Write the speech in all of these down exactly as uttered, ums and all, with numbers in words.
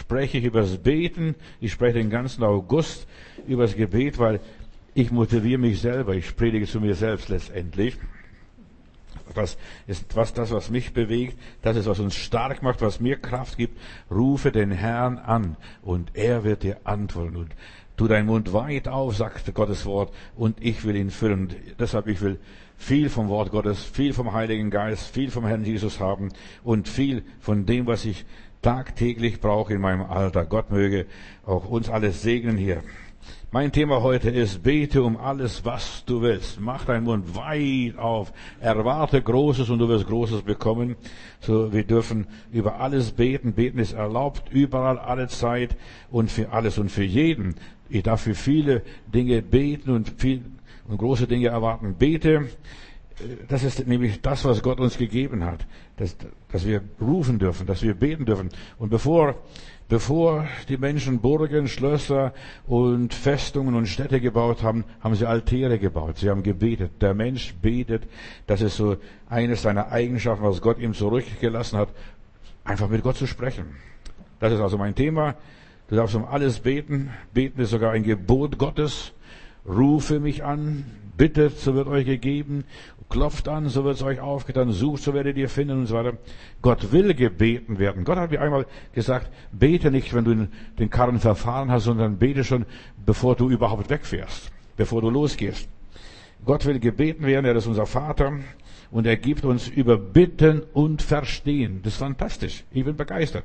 spreche ich über das Beten. Ich spreche den ganzen August über das Gebet, weil ich motiviere mich selber. Ich predige zu mir selbst letztendlich. Das ist was, das, was mich bewegt. Das ist, was uns stark macht, was mir Kraft gibt. Rufe den Herrn an und er wird dir antworten. Und tu deinen Mund weit auf, sagt Gottes Wort, und ich will ihn füllen. Und deshalb, ich will viel vom Wort Gottes, viel vom Heiligen Geist, viel vom Herrn Jesus haben und viel von dem, was ich tagtäglich brauche in meinem Alter. Gott möge auch uns alles segnen hier. Mein Thema heute ist, bete um alles, was du willst. Mach deinen Mund weit auf. Erwarte Großes und du wirst Großes bekommen. So, wir dürfen über alles beten. Beten ist erlaubt, überall, alle Zeit und für alles und für jeden. Ich darf für viele Dinge beten und viel, und große Dinge erwarten. Bete, das ist nämlich das, was Gott uns gegeben hat. Dass, dass wir rufen dürfen, dass wir beten dürfen. Und bevor Bevor die Menschen Burgen, Schlösser und Festungen und Städte gebaut haben, haben sie Altäre gebaut. Sie haben gebetet. Der Mensch betet. Das ist so eines seiner Eigenschaften, was Gott ihm zurückgelassen hat, einfach mit Gott zu sprechen. Das ist also mein Thema. Du darfst um alles beten. Beten ist sogar ein Gebot Gottes. Rufe mich an, bittet, so wird euch gegeben, klopft an, so wird es euch aufgetan, sucht, so werdet ihr finden und so weiter. Gott will gebeten werden. Gott hat mir einmal gesagt, bete nicht, wenn du den Karren verfahren hast, sondern bete schon, bevor du überhaupt wegfährst, bevor du losgehst. Gott will gebeten werden, er ist unser Vater und er gibt uns über Bitten und Verstehen. Das ist fantastisch. Ich bin begeistert.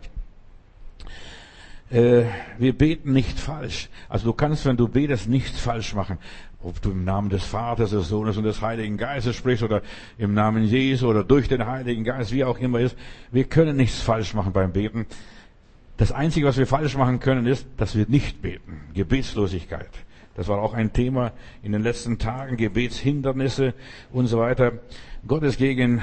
Äh, wir beten nicht falsch. Also du kannst, wenn du betest, nichts falsch machen. Ob du im Namen des Vaters, des Sohnes und des Heiligen Geistes sprichst oder im Namen Jesu oder durch den Heiligen Geist, wie auch immer ist. Wir können nichts falsch machen beim Beten. Das Einzige, was wir falsch machen können, ist, dass wir nicht beten. Gebetslosigkeit. Das war auch ein Thema in den letzten Tagen. Gebetshindernisse und so weiter. Gott ist gegen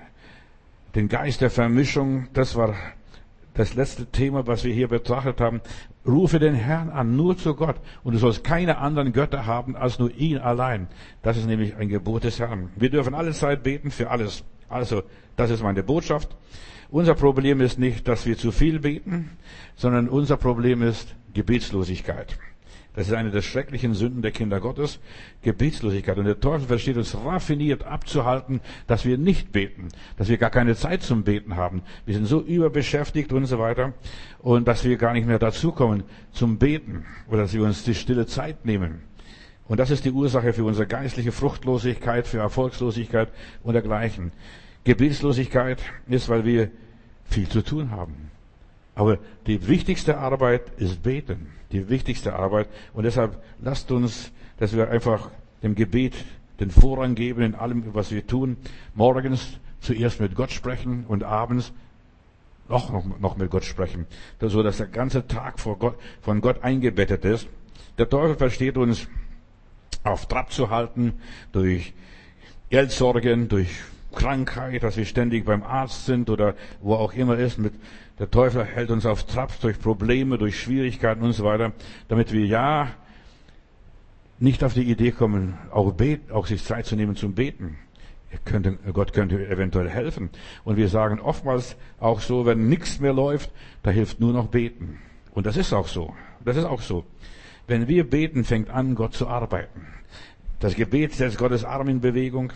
den Geist der Vermischung. Das war das letzte Thema, was wir hier betrachtet haben. Rufe den Herrn an, nur zu Gott. Und du sollst keine anderen Götter haben, als nur ihn allein. Das ist nämlich ein Gebot des Herrn. Wir dürfen alle Zeit beten für alles. Also, das ist meine Botschaft. Unser Problem ist nicht, dass wir zu viel beten, sondern unser Problem ist Gebetslosigkeit. Das ist eine der schrecklichen Sünden der Kinder Gottes, Gebetslosigkeit. Und der Teufel versteht uns raffiniert abzuhalten, dass wir nicht beten, dass wir gar keine Zeit zum Beten haben. Wir sind so überbeschäftigt und so weiter und dass wir gar nicht mehr dazukommen zum Beten oder dass wir uns die stille Zeit nehmen. Und das ist die Ursache für unsere geistliche Fruchtlosigkeit, für Erfolgslosigkeit und dergleichen. Gebetslosigkeit ist, weil wir viel zu tun haben. Aber die wichtigste Arbeit ist Beten. Die wichtigste Arbeit. Und deshalb lasst uns, dass wir einfach dem Gebet den Vorrang geben in allem, was wir tun. Morgens zuerst mit Gott sprechen und abends noch, noch, noch mit Gott sprechen. So dass der ganze Tag vor Gott, von Gott eingebettet ist. Der Teufel versteht uns auf Trab zu halten durch Geldsorgen, durch Krankheit, dass wir ständig beim Arzt sind oder wo auch immer ist. Mit der Teufel hält uns auf Trab durch Probleme, durch Schwierigkeiten und so weiter, damit wir ja nicht auf die Idee kommen, auch beten, auch sich Zeit zu nehmen zum Beten. Er könnte, Gott könnte eventuell helfen. Und wir sagen oftmals auch so, wenn nichts mehr läuft, da hilft nur noch Beten. Und das ist auch so. Das ist auch so. Wenn wir beten, fängt an, Gott zu arbeiten. Das Gebet setzt Gottes Arm in Bewegung.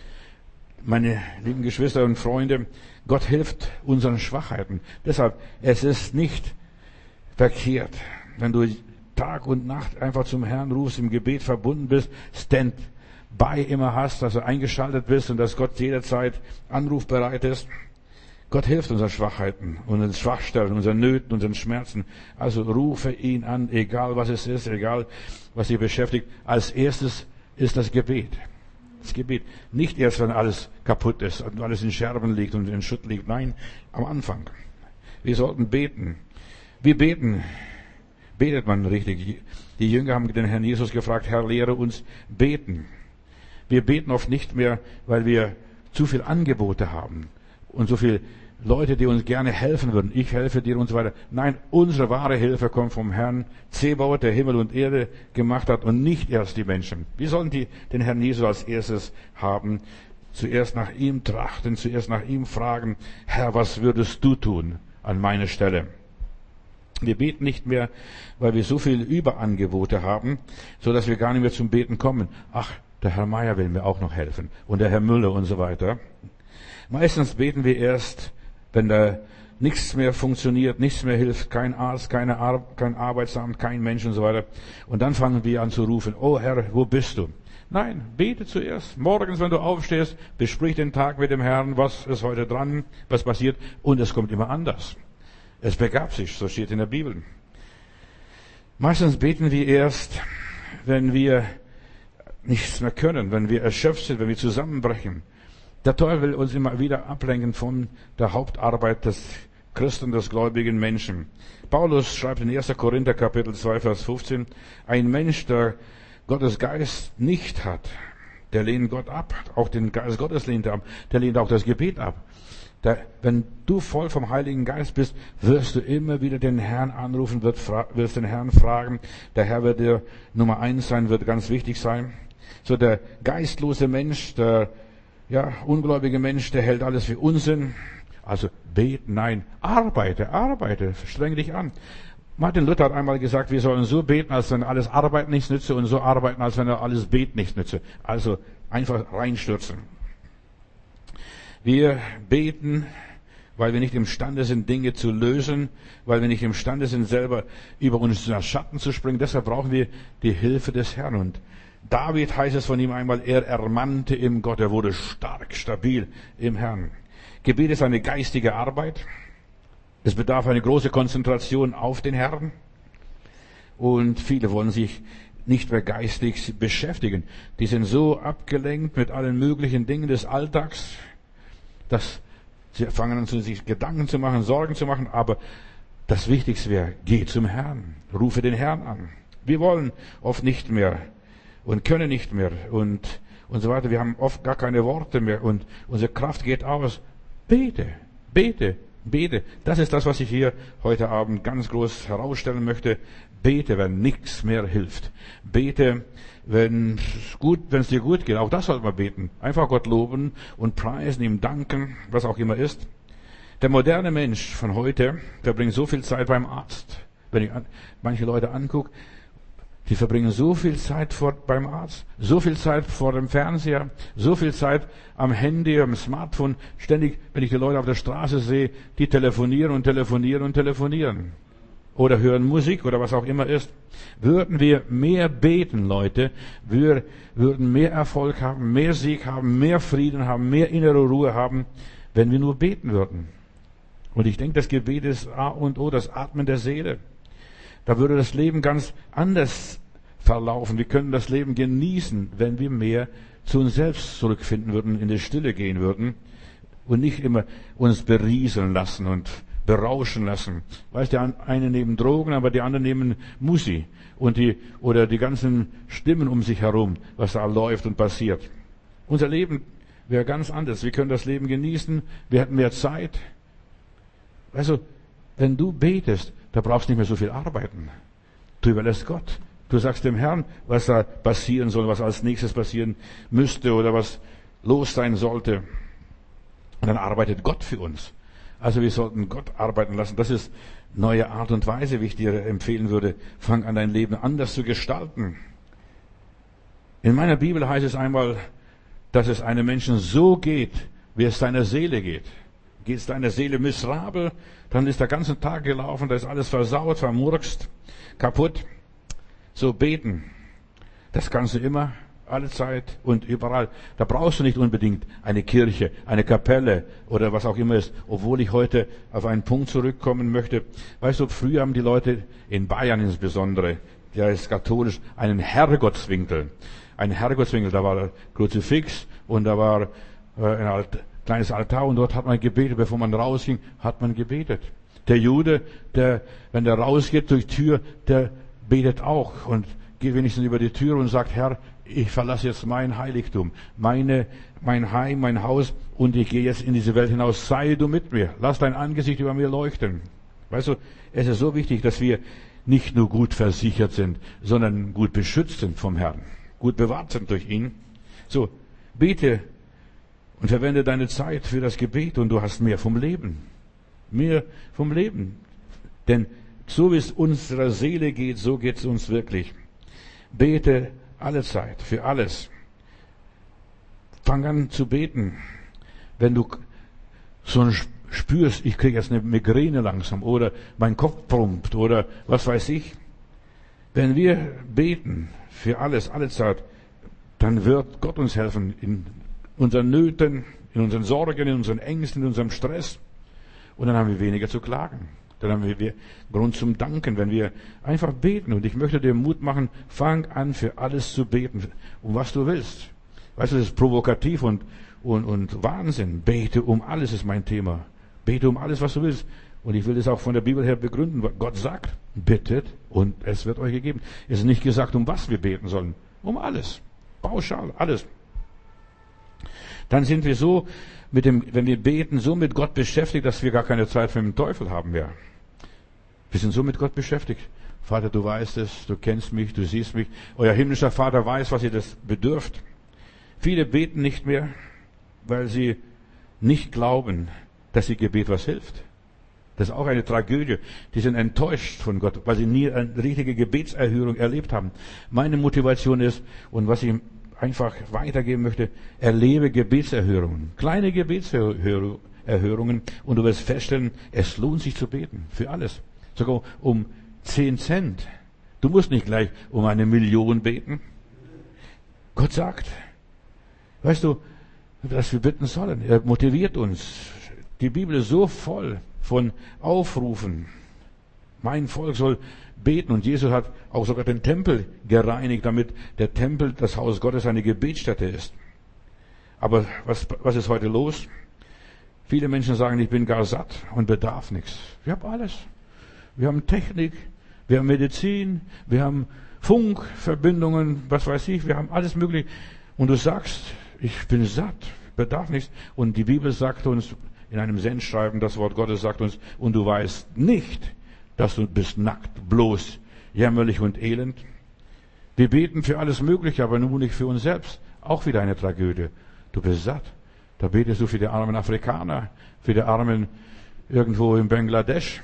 Meine lieben Geschwister und Freunde, Gott hilft unseren Schwachheiten. Deshalb, es ist nicht verkehrt, wenn du Tag und Nacht einfach zum Herrn rufst, im Gebet verbunden bist, Stand-by immer hast, dass du eingeschaltet bist und dass Gott jederzeit anrufbereit ist. Gott hilft unseren Schwachheiten, unseren Schwachstellen, unseren Nöten, unseren Schmerzen. Also rufe ihn an, egal was es ist, egal was dich beschäftigt. Als erstes ist das Gebet. Das Gebet. Nicht erst, wenn alles kaputt ist und alles in Scherben liegt und in Schutt liegt. Nein, am Anfang. Wir sollten beten. Wie beten? Betet man richtig? Die Jünger haben den Herrn Jesus gefragt, Herr, lehre uns beten. Wir beten oft nicht mehr, weil wir zu viel Angebote haben und so viel Leute, die uns gerne helfen würden. Ich helfe dir und so weiter. Nein, unsere wahre Hilfe kommt vom Herrn Zebaoth, der Himmel und Erde gemacht hat und nicht erst die Menschen. Wir sollen die, den Herrn Jesus als erstes haben. Zuerst nach ihm trachten, zuerst nach ihm fragen, Herr, was würdest du tun an meiner Stelle? Wir beten nicht mehr, weil wir so viele Überangebote haben, so dass wir gar nicht mehr zum Beten kommen. Ach, der Herr Meier will mir auch noch helfen und der Herr Müller und so weiter. Meistens beten wir erst, wenn da nichts mehr funktioniert, nichts mehr hilft, kein Arzt, keine Ar- kein Arbeitsamt, kein Mensch und so weiter. Und dann fangen wir an zu rufen, oh Herr, wo bist du? Nein, bete zuerst. Morgens, wenn du aufstehst, besprich den Tag mit dem Herrn, was ist heute dran, was passiert. Und es kommt immer anders. Es begab sich, so steht in der Bibel. Meistens beten wir erst, wenn wir nichts mehr können, wenn wir erschöpft sind, wenn wir zusammenbrechen. Der Teufel will uns immer wieder ablenken von der Hauptarbeit des Christen, des gläubigen Menschen. Paulus schreibt in erster Korinther Kapitel zwei, Vers fünfzehn, ein Mensch, der Gottes Geist nicht hat, der lehnt Gott ab. Auch den Geist Gottes lehnt er ab. Der lehnt auch das Gebet ab. Der, wenn du voll vom Heiligen Geist bist, wirst du immer wieder den Herrn anrufen, wird, wirst den Herrn fragen. Der Herr wird dir Nummer eins sein, wird ganz wichtig sein. So der geistlose Mensch, der ja, ungläubige Mensch, der hält alles für Unsinn. Also beten, nein, arbeite, arbeite, streng dich an. Martin Luther hat einmal gesagt, wir sollen so beten, als wenn alles Arbeit nichts nütze und so arbeiten, als wenn alles Beten nichts nütze. Also einfach reinstürzen. Wir beten, weil wir nicht imstande sind, Dinge zu lösen, weil wir nicht imstande sind, selber über unseren Schatten zu springen. Deshalb brauchen wir die Hilfe des Herrn. Und David heißt es von ihm einmal, er ermannte im Gott, er wurde stark, stabil im Herrn. Gebet ist eine geistige Arbeit. Es bedarf eine große Konzentration auf den Herrn. Und viele wollen sich nicht mehr geistig beschäftigen. Die sind so abgelenkt mit allen möglichen Dingen des Alltags, dass sie fangen an, sich Gedanken zu machen, Sorgen zu machen. Aber das Wichtigste wäre, geh zum Herrn, rufe den Herrn an. Wir wollen oft nicht mehr und können nicht mehr und, und so weiter. Wir haben oft gar keine Worte mehr und unsere Kraft geht aus. Bete, bete, bete. Das ist das, was ich hier heute Abend ganz groß herausstellen möchte. Bete, wenn nichts mehr hilft. Bete, wenn es gut, wenn es dir gut geht. Auch das sollte man beten. Einfach Gott loben und preisen, ihm danken, was auch immer ist. Der moderne Mensch von heute verbringt so viel Zeit beim Arzt. Wenn ich an, manche Leute angucke, die verbringen so viel Zeit vor, beim Arzt, so viel Zeit vor dem Fernseher, so viel Zeit am Handy, am Smartphone. Ständig, wenn ich die Leute auf der Straße sehe, die telefonieren und telefonieren und telefonieren. Oder hören Musik oder was auch immer ist. Würden wir mehr beten, Leute, wir würden mehr Erfolg haben, mehr Sieg haben, mehr Frieden haben, mehr innere Ruhe haben, wenn wir nur beten würden. Und ich denke, das Gebet ist A und O, das Atmen der Seele. Da würde das Leben ganz anders verlaufen. Wir können das Leben genießen, wenn wir mehr zu uns selbst zurückfinden würden, in die Stille gehen würden und nicht immer uns berieseln lassen und berauschen lassen. Weißt du, die einen nehmen Drogen, aber die anderen nehmen Musi und die, oder die ganzen Stimmen um sich herum, was da läuft und passiert. Unser Leben wäre ganz anders. Wir können das Leben genießen. Wir hätten mehr Zeit. Also, wenn du betest, da brauchst du nicht mehr so viel arbeiten. Du überlässt Gott. Du sagst dem Herrn, was da passieren soll, was als nächstes passieren müsste oder was los sein sollte. Und dann arbeitet Gott für uns. Also wir sollten Gott arbeiten lassen. Das ist neue Art und Weise, wie ich dir empfehlen würde. Fang an, dein Leben anders zu gestalten. In meiner Bibel heißt es einmal, dass es einem Menschen so geht, wie es seiner Seele geht. Geht es deiner Seele miserabel, dann ist der ganze Tag gelaufen, da ist alles versaut, vermurkst, kaputt. So beten, das kannst du immer, alle Zeit und überall. Da brauchst du nicht unbedingt eine Kirche, eine Kapelle oder was auch immer ist, obwohl ich heute auf einen Punkt zurückkommen möchte. Weißt du, früher haben die Leute, in Bayern insbesondere, der ist katholisch, einen Herrgottswinkel. Ein Herrgottswinkel, da war ein Kruzifix und da war äh, ein Alt, kleines Altar und dort hat man gebetet, bevor man rausging, hat man gebetet. Der Jude, der, wenn der rausgeht durch die Tür, der betet auch und geht wenigstens über die Tür und sagt, Herr, ich verlasse jetzt mein Heiligtum, meine, mein Heim, mein Haus und ich gehe jetzt in diese Welt hinaus. Sei du mit mir. Lass dein Angesicht über mir leuchten. Weißt du, es ist so wichtig, dass wir nicht nur gut versichert sind, sondern gut beschützt sind vom Herrn. Gut bewahrt sind durch ihn. So, bete und verwende deine Zeit für das Gebet und du hast mehr vom Leben. Mehr vom Leben. Denn So wie es unserer Seele geht, so geht es uns wirklich. Bete alle Zeit, für alles. Fang an zu beten. Wenn du so ein spürst, ich kriege jetzt eine Migräne langsam oder mein Kopf brummt oder was weiß ich. Wenn wir beten für alles, alle Zeit, dann wird Gott uns helfen in unseren Nöten, in unseren Sorgen, in unseren Ängsten, in unserem Stress. Und dann haben wir weniger zu klagen. Dann haben wir Grund zum Danken, wenn wir einfach beten. Und ich möchte dir Mut machen, fang an, für alles zu beten, um was du willst. Weißt du, das ist provokativ und, und, und Wahnsinn. Bete um alles ist mein Thema. Bete um alles, was du willst. Und ich will das auch von der Bibel her begründen. Gott sagt, bittet und es wird euch gegeben. Es ist nicht gesagt, um was wir beten sollen. Um alles. Pauschal, alles. Dann sind wir so mit dem, wenn wir beten, so mit Gott beschäftigt, dass wir gar keine Zeit für den Teufel haben mehr. Wir sind so mit Gott beschäftigt. Vater, du weißt es, du kennst mich, du siehst mich. Euer himmlischer Vater weiß, was ihr das bedürft. Viele beten nicht mehr, weil sie nicht glauben, dass ihr Gebet was hilft. Das ist auch eine Tragödie. Die sind enttäuscht von Gott, weil sie nie eine richtige Gebetserhörung erlebt haben. Meine Motivation ist, und was ich einfach weitergeben möchte, erlebe Gebetserhörungen. Kleine Gebetserhörungen. Und du wirst feststellen, es lohnt sich zu beten. Für alles. Sogar um zehn Cent. Du musst nicht gleich um eine Million beten. Gott sagt, weißt du, dass wir bitten sollen. Er motiviert uns. Die Bibel ist so voll von Aufrufen. Mein Volk soll beten. Und Jesus hat auch sogar den Tempel gereinigt, damit der Tempel, das Haus Gottes, eine Gebetsstätte ist. Aber was, was ist heute los? Viele Menschen sagen, ich bin gar satt und bedarf nichts. Wir haben alles. Wir haben Technik, wir haben Medizin, wir haben Funkverbindungen, was weiß ich, wir haben alles mögliche. Und du sagst, ich bin satt, bedarf nichts. Und die Bibel sagt uns in einem Sendschreiben, das Wort Gottes sagt uns, und du weißt nicht, dass du bist nackt, bloß, jämmerlich und elend. Wir beten für alles Mögliche, aber nur nicht für uns selbst. Auch wieder eine Tragödie. Du bist satt. Da betest du für die armen Afrikaner, für die Armen irgendwo in Bangladesch.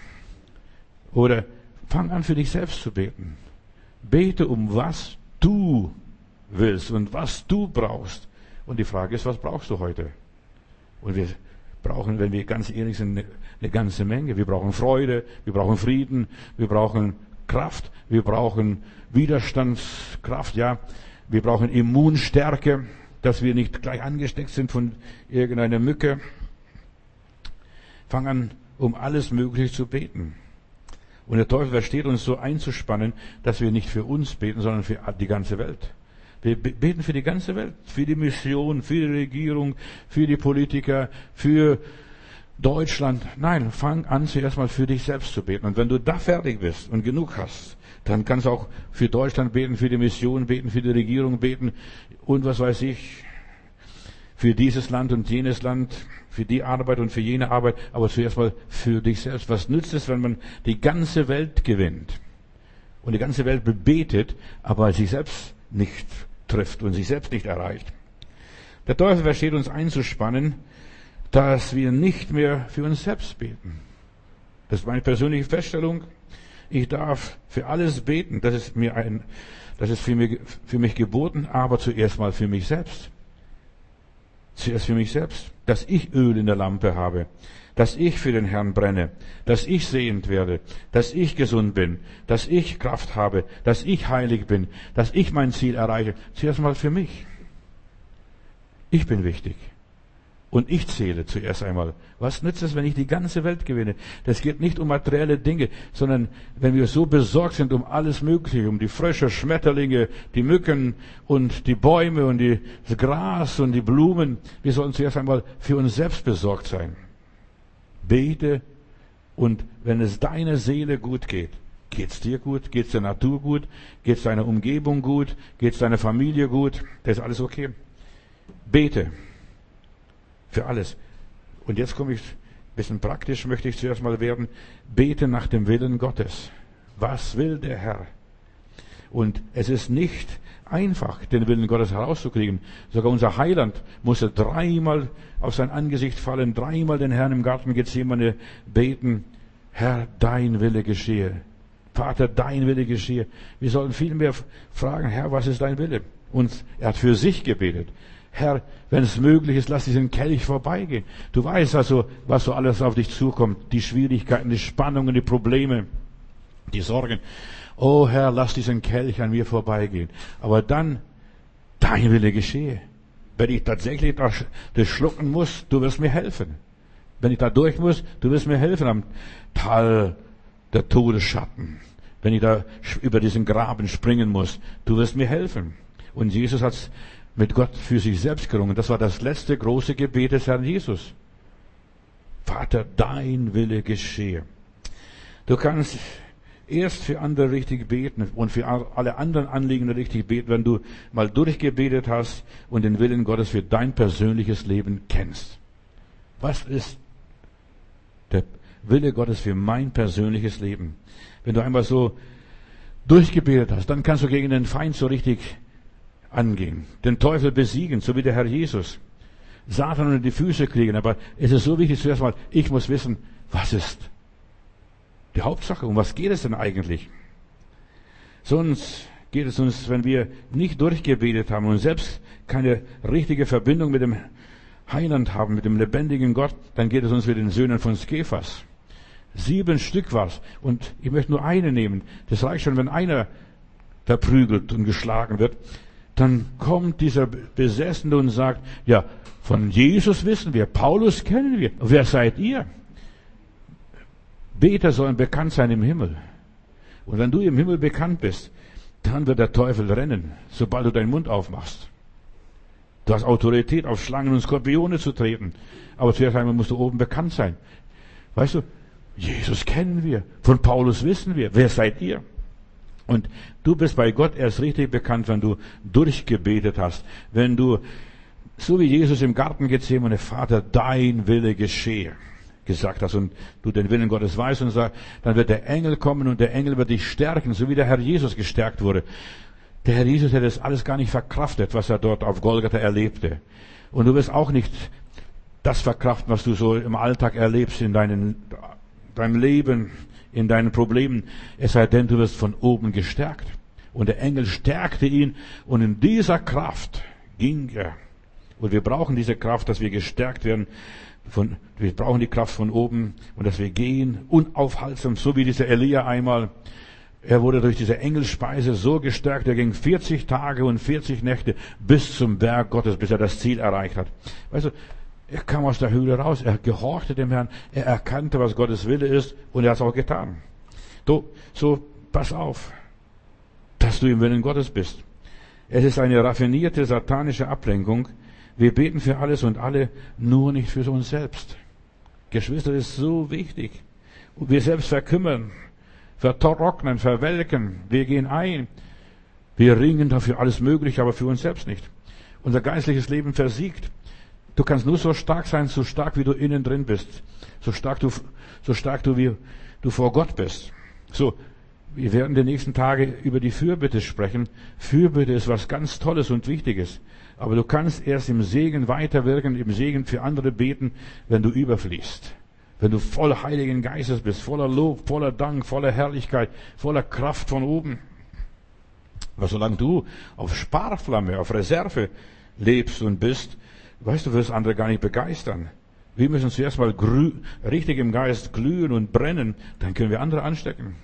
Oder fang an, für dich selbst zu beten. Bete um was du willst und was du brauchst. Und die Frage ist, was brauchst du heute? Und wir brauchen, wenn wir ganz ehrlich sind, eine, eine ganze Menge. Wir brauchen Freude, wir brauchen Frieden, wir brauchen Kraft, wir brauchen Widerstandskraft, ja. Wir brauchen Immunstärke, dass wir nicht gleich angesteckt sind von irgendeiner Mücke. Fang an, um alles Mögliche zu beten. Und der Teufel versteht uns so einzuspannen, dass wir nicht für uns beten, sondern für die ganze Welt. Wir beten für die ganze Welt, für die Mission, für die Regierung, für die Politiker, für Deutschland. Nein, fang an, zuerst mal für dich selbst zu beten. Und wenn du da fertig bist und genug hast, dann kannst du auch für Deutschland beten, für die Mission beten, für die Regierung beten und was weiß ich, für dieses Land und jenes Land, für die Arbeit und für jene Arbeit, aber zuerst mal für dich selbst. Was nützt es, wenn man die ganze Welt gewinnt und die ganze Welt bebetet, aber sich selbst nicht trifft und sich selbst nicht erreicht? Der Teufel versteht uns einzuspannen, dass wir nicht mehr für uns selbst beten. Das ist meine persönliche Feststellung. Ich darf für alles beten. Das ist mir ein, das ist für mich, für mich geboten, aber zuerst mal für mich selbst. Zuerst für mich selbst. Dass ich Öl in der Lampe habe. Dass ich für den Herrn brenne. Dass ich sehend werde. Dass ich gesund bin. Dass ich Kraft habe. Dass ich heilig bin. Dass ich mein Ziel erreiche. Zuerst mal für mich. Ich bin wichtig. Und ich zähle zuerst einmal. Was nützt es, wenn ich die ganze Welt gewinne? Das geht nicht um materielle Dinge, sondern wenn wir so besorgt sind um alles Mögliche, um die Frösche, Schmetterlinge, die Mücken und die Bäume und die, das Gras und die Blumen. Wir sollen zuerst einmal für uns selbst besorgt sein. Bete, und wenn es deiner Seele gut geht, geht's dir gut, geht's der Natur gut, geht's deiner Umgebung gut, geht's deiner Familie gut, das ist alles okay. Bete. Für alles. Und jetzt komme ich, ein bisschen praktisch möchte ich zuerst mal werden. Bete nach dem Willen Gottes. Was will der Herr? Und es ist nicht einfach, den Willen Gottes herauszukriegen. Sogar unser Heiland musste dreimal auf sein Angesicht fallen, dreimal den Herrn im Garten Gethsemane beten. Herr, dein Wille geschehe. Vater, dein Wille geschehe. Wir sollen vielmehr fragen, Herr, was ist dein Wille? Und er hat für sich gebetet. Herr, wenn es möglich ist, lass diesen Kelch vorbeigehen. Du weißt also, was so alles auf dich zukommt. Die Schwierigkeiten, die Spannungen, die Probleme, die Sorgen. Oh Herr, lass diesen Kelch an mir vorbeigehen. Aber dann, dein Wille geschehe. Wenn ich tatsächlich das schlucken muss, du wirst mir helfen. Wenn ich da durch muss, du wirst mir helfen am Tal der Todesschatten. Wenn ich da über diesen Graben springen muss, du wirst mir helfen. Und Jesus hat mit Gott für sich selbst gerungen. Das war das letzte große Gebet des Herrn Jesus. Vater, dein Wille geschehe. Du kannst erst für andere richtig beten und für alle anderen Anliegen richtig beten, wenn du mal durchgebetet hast und den Willen Gottes für dein persönliches Leben kennst. Was ist der Wille Gottes für mein persönliches Leben? Wenn du einmal so durchgebetet hast, dann kannst du gegen den Feind so richtig angehen, den Teufel besiegen, so wie der Herr Jesus. Satan unter die Füße kriegen, aber es ist so wichtig zuerst mal, ich muss wissen, was ist die Hauptsache, um was geht es denn eigentlich? Sonst geht es uns, wenn wir nicht durchgebetet haben und selbst keine richtige Verbindung mit dem Heiland haben, mit dem lebendigen Gott, dann geht es uns wie den Söhnen von Skephas. Sieben Stück war's. Und ich möchte nur eine nehmen. Das reicht schon, wenn einer verprügelt und geschlagen wird. Dann kommt dieser Besessene und sagt, ja, von Jesus wissen wir, Paulus kennen wir. Wer seid ihr? Beter sollen bekannt sein im Himmel. Und wenn du im Himmel bekannt bist, dann wird der Teufel rennen, sobald du deinen Mund aufmachst. Du hast Autorität, auf Schlangen und Skorpione zu treten. Aber zuerst einmal musst du oben bekannt sein. Weißt du, Jesus kennen wir, von Paulus wissen wir. Wer seid ihr? Und du bist bei Gott erst richtig bekannt, wenn du durchgebetet hast. Wenn du, so wie Jesus im Garten Gethsemane, Vater, dein Wille geschehe, gesagt hast und du den Willen Gottes weißt und sagst, dann wird der Engel kommen und der Engel wird dich stärken, so wie der Herr Jesus gestärkt wurde. Der Herr Jesus hätte das alles gar nicht verkraftet, was er dort auf Golgatha erlebte. Und du wirst auch nicht das verkraften, was du so im Alltag erlebst in deinen, deinem Leben, in deinen Problemen. Es sei denn, du wirst von oben gestärkt. Und der Engel stärkte ihn und in dieser Kraft ging er. Und wir brauchen diese Kraft, dass wir gestärkt werden. Von, wir brauchen die Kraft von oben und dass wir gehen unaufhaltsam, so wie dieser Elia einmal. Er wurde durch diese Engelspeise so gestärkt, er ging vierzig Tage und vierzig Nächte bis zum Berg Gottes, bis er das Ziel erreicht hat. Weißt du, er kam aus der Höhle raus, er gehorchte dem Herrn, er erkannte, was Gottes Wille ist und er hat es auch getan. So, so, pass auf, dass du im Willen Gottes bist. Es ist eine raffinierte satanische Ablenkung. Wir beten für alles und alle, nur nicht für uns selbst. Geschwister, das ist so wichtig. Und wir selbst verkümmern, vertrocknen, verwelken. Wir gehen ein. Wir ringen dafür alles Mögliche, aber für uns selbst nicht. Unser geistliches Leben versiegt. Du kannst nur so stark sein, so stark wie du innen drin bist. So stark du, so stark du wie du vor Gott bist. So, wir werden die nächsten Tage über die Fürbitte sprechen. Fürbitte ist was ganz Tolles und Wichtiges. Aber du kannst erst im Segen weiterwirken, im Segen für andere beten, wenn du überfließt. Wenn du voll Heiligen Geistes bist, voller Lob, voller Dank, voller Herrlichkeit, voller Kraft von oben. Aber solange du auf Sparflamme, auf Reserve lebst und bist, weißt du, wirst andere gar nicht begeistern. Wir müssen zuerst mal grü- richtig im Geist glühen und brennen, dann können wir andere anstecken.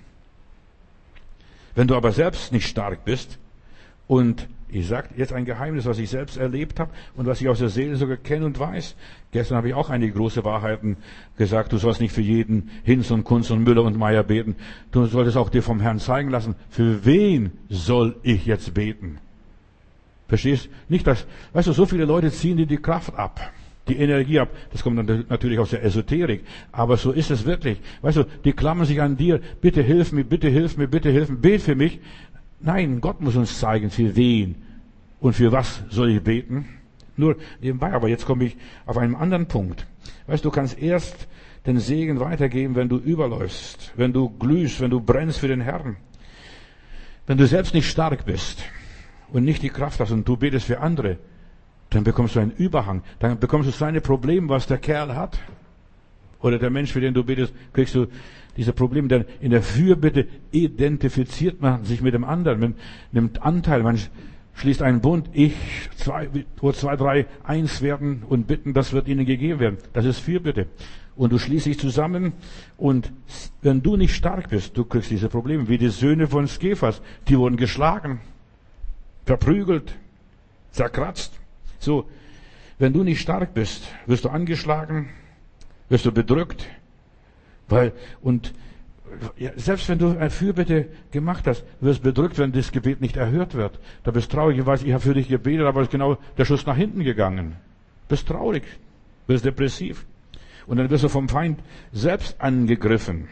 Wenn du aber selbst nicht stark bist, und ich sage jetzt ein Geheimnis, was ich selbst erlebt habe und was ich aus der Seelsorge kenne und weiß. Gestern habe ich auch einige große Wahrheiten gesagt. Du sollst nicht für jeden Hinz und Kunz und Müller und Meier beten. Du solltest auch dir vom Herrn zeigen lassen, für wen soll ich jetzt beten? Verstehst? Nicht, dass, weißt du, so viele Leute ziehen dir die Kraft ab, die Energie ab. Das kommt dann natürlich aus der Esoterik. Aber so ist es wirklich. Weißt du, die klammern sich an dir. Bitte hilf mir, bitte hilf mir, bitte hilf mir, bet für mich. Nein, Gott muss uns zeigen, für wen und für was soll ich beten. Nur nebenbei, aber jetzt komme ich auf einen anderen Punkt. Weißt du, du kannst erst den Segen weitergeben, wenn du überläufst, wenn du glühst, wenn du brennst für den Herrn. Wenn du selbst nicht stark bist und nicht die Kraft hast und du betest für andere, dann bekommst du einen Überhang. Dann bekommst du seine Probleme, was der Kerl hat. Oder der Mensch, für den du betest, kriegst du diese Probleme. Denn in der Fürbitte identifiziert man sich mit dem anderen, man nimmt Anteil, man schließt einen Bund. Ich, zwei, wo zwei, drei eins werden und bitten, das wird ihnen gegeben werden. Das ist Fürbitte. Und du schließt dich zusammen und wenn du nicht stark bist, du kriegst diese Probleme, wie die Söhne von Skephas, die wurden geschlagen, verprügelt, zerkratzt. So, wenn du nicht stark bist, wirst du angeschlagen, wirst du bedrückt, weil, und ja, selbst wenn du eine Fürbitte gemacht hast, wirst bedrückt, wenn das Gebet nicht erhört wird. Da bist du traurig, ich weiß, ich habe für dich gebetet, aber es ist genau der Schuss nach hinten gegangen. Bist traurig, bist depressiv. Und dann wirst du vom Feind selbst angegriffen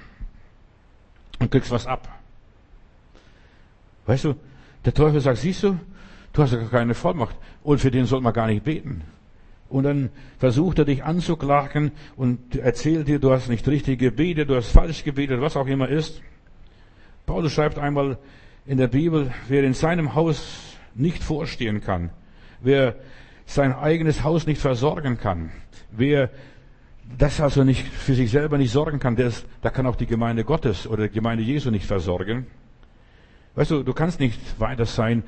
und kriegst was ab. Weißt du, der Teufel sagt, siehst du, du hast ja gar keine Vollmacht und für den soll man gar nicht beten. Und dann versucht er dich anzuklagen und erzählt dir, du hast nicht richtig gebetet, du hast falsch gebetet, was auch immer ist. Paulus schreibt einmal in der Bibel, wer in seinem Haus nicht vorstehen kann, wer sein eigenes Haus nicht versorgen kann, wer das also nicht für sich selber nicht sorgen kann, der, ist, der kann auch die Gemeinde Gottes oder die Gemeinde Jesu nicht versorgen. Weißt du, du kannst nicht weiter sein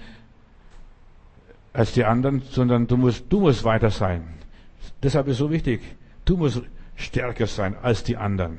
als die anderen, sondern du musst, du musst weiter sein. Deshalb ist so wichtig, du musst stärker sein als die anderen,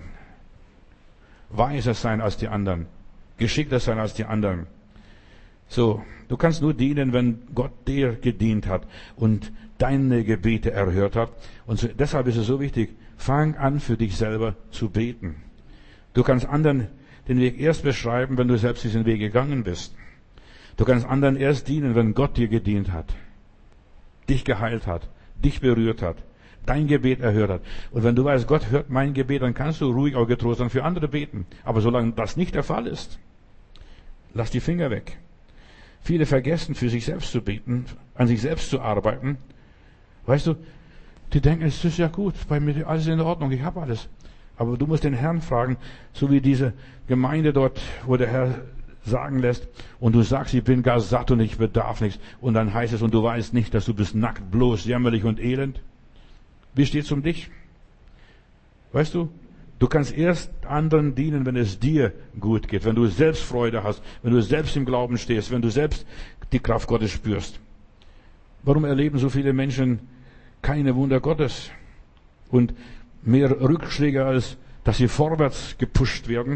weiser sein als die anderen, geschickter sein als die anderen. So, du kannst nur dienen, wenn Gott dir gedient hat und deine Gebete erhört hat. Und so, deshalb ist es so wichtig, fang an, für dich selber zu beten. Du kannst anderen den Weg erst beschreiben, wenn du selbst diesen Weg gegangen bist. Du kannst anderen erst dienen, wenn Gott dir gedient hat, dich geheilt hat, dich berührt hat, dein Gebet erhört hat. Und wenn du weißt, Gott hört mein Gebet, dann kannst du ruhig auch getrost dann für andere beten. Aber solange das nicht der Fall ist, lass die Finger weg. Viele vergessen, für sich selbst zu beten, an sich selbst zu arbeiten. Weißt du, die denken, es ist ja gut, bei mir alles in Ordnung, ich habe alles. Aber du musst den Herrn fragen, so wie diese Gemeinde dort, wo der Herr sagen lässt, und du sagst, ich bin gar satt und ich bedarf nichts. Und dann heißt es, und du weißt nicht, dass du bist nackt, bloß, jämmerlich und elend. Wie steht's um dich? Weißt du, du kannst erst anderen dienen, wenn es dir gut geht, wenn du selbst Freude hast, wenn du selbst im Glauben stehst, wenn du selbst die Kraft Gottes spürst. Warum erleben so viele Menschen keine Wunder Gottes und mehr Rückschläge, als dass sie vorwärts gepusht werden?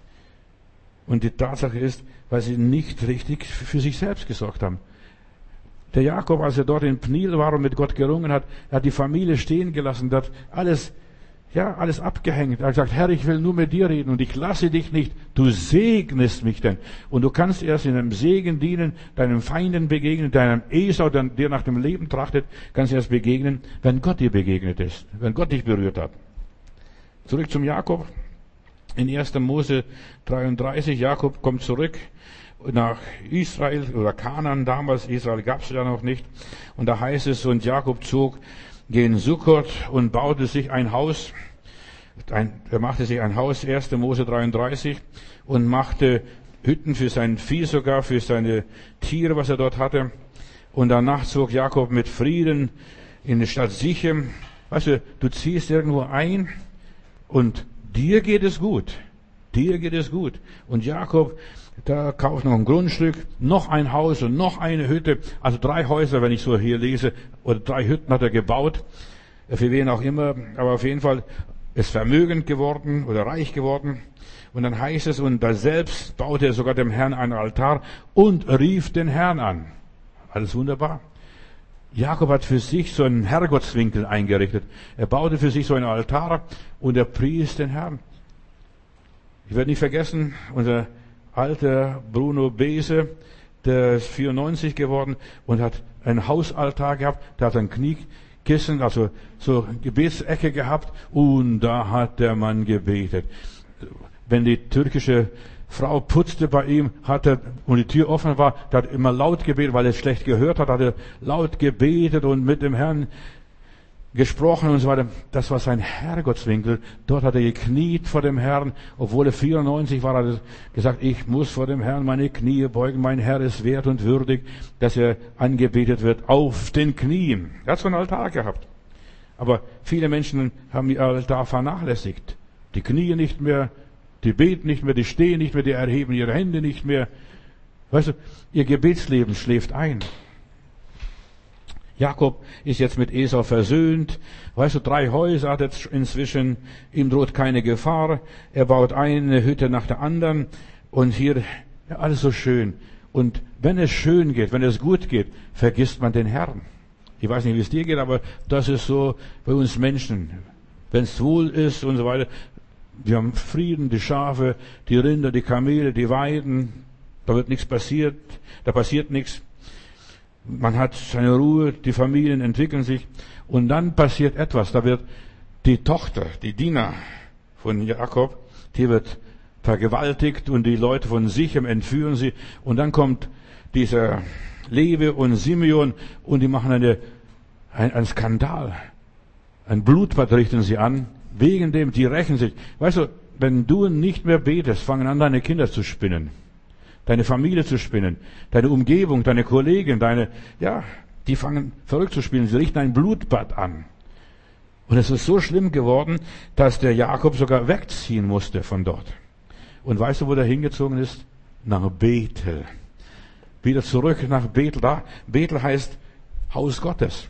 Und die Tatsache ist, weil sie nicht richtig für sich selbst gesorgt haben. Der Jakob, als er dort in Pniel war und mit Gott gerungen hat, er hat die Familie stehen gelassen, hat alles, ja, alles abgehängt. Er hat gesagt, Herr, ich will nur mit dir reden und ich lasse dich nicht. Du segnest mich denn. Und du kannst erst in einem Segen dienen, deinen Feinden begegnen, deinem Esau, der nach dem Leben trachtet, kannst du erst begegnen, wenn Gott dir begegnet ist, wenn Gott dich berührt hat. Zurück zum Jakob. In erster Mose dreiunddreißig, Jakob kommt zurück nach Israel oder Kanaan damals, Israel gab es ja noch nicht. Und da heißt es, und Jakob zog gen Sukkot und baute sich ein Haus. Ein, er machte sich ein Haus, erster Mose dreiunddreißig, und machte Hütten für sein Vieh sogar, für seine Tiere, was er dort hatte. Und danach zog Jakob mit Frieden in die Stadt Sichem. Weißt du, du ziehst irgendwo ein und dir geht es gut. Dir geht es gut. Und Jakob, da kauft noch ein Grundstück, noch ein Haus und noch eine Hütte. Also drei Häuser, wenn ich so hier lese, oder drei Hütten hat er gebaut. Für wen auch immer. Aber auf jeden Fall ist vermögend geworden oder reich geworden. Und dann heißt es, und da selbst baute er sogar dem Herrn einen Altar und rief den Herrn an. Alles wunderbar. Jakob hat für sich so einen Herrgottswinkel eingerichtet. Er baute für sich so einen Altar und er pries den Herrn. Ich werde nicht vergessen, unser alter Bruno Bese, der ist vierundneunzig geworden und hat einen Hausaltar gehabt. Der hat ein Kniekissen, also so eine Gebetsecke gehabt, und da hat der Mann gebetet. Wenn die türkische Frau putzte bei ihm, hat er, und die Tür offen war, der hat immer laut gebetet, weil er es schlecht gehört hat, hat er laut gebetet und mit dem Herrn gesprochen und so weiter. Das war sein Herrgottswinkel. Dort hat er gekniet vor dem Herrn, obwohl er vierundneunzig war, hat er gesagt, ich muss vor dem Herrn meine Knie beugen, mein Herr ist wert und würdig, dass er angebetet wird auf den Knien. Er hat so einen Altar gehabt. Aber viele Menschen haben den Altar vernachlässigt. Die Knie nicht mehr Die beten nicht mehr, die stehen nicht mehr, die erheben ihre Hände nicht mehr. Weißt du, ihr Gebetsleben schläft ein. Jakob ist jetzt mit Esau versöhnt. Weißt du, drei Häuser hat er inzwischen. Ihm droht keine Gefahr. Er baut eine Hütte nach der anderen. Und hier, ja, alles so schön. Und wenn es schön geht, wenn es gut geht, vergisst man den Herrn. Ich weiß nicht, wie es dir geht, aber das ist so bei uns Menschen. Wenn es wohl ist und so weiter. Wir haben Frieden, die Schafe, die Rinder, die Kamele, die Weiden. Da wird nichts passiert. Da passiert nichts. Man hat seine Ruhe, die Familien entwickeln sich und dann passiert etwas. Da wird die Tochter, die Dina von Jakob, die wird vergewaltigt und die Leute von Sichem entführen sie und dann kommt dieser Levi und Simeon und die machen eine, ein, einen Skandal. Ein Blutbad richten sie an, wegen dem, die rächen sich. Weißt du, wenn du nicht mehr betest, fangen an deine Kinder zu spinnen. Deine Familie zu spinnen, deine Umgebung, deine Kollegen, deine, ja, die fangen verrückt zu spielen, sie richten ein Blutbad an. Und es ist so schlimm geworden, dass der Jakob sogar wegziehen musste von dort. Und weißt du, wo der hingezogen ist? Nach Bethel. Wieder zurück nach Bethel. Da, Bethel heißt Haus Gottes.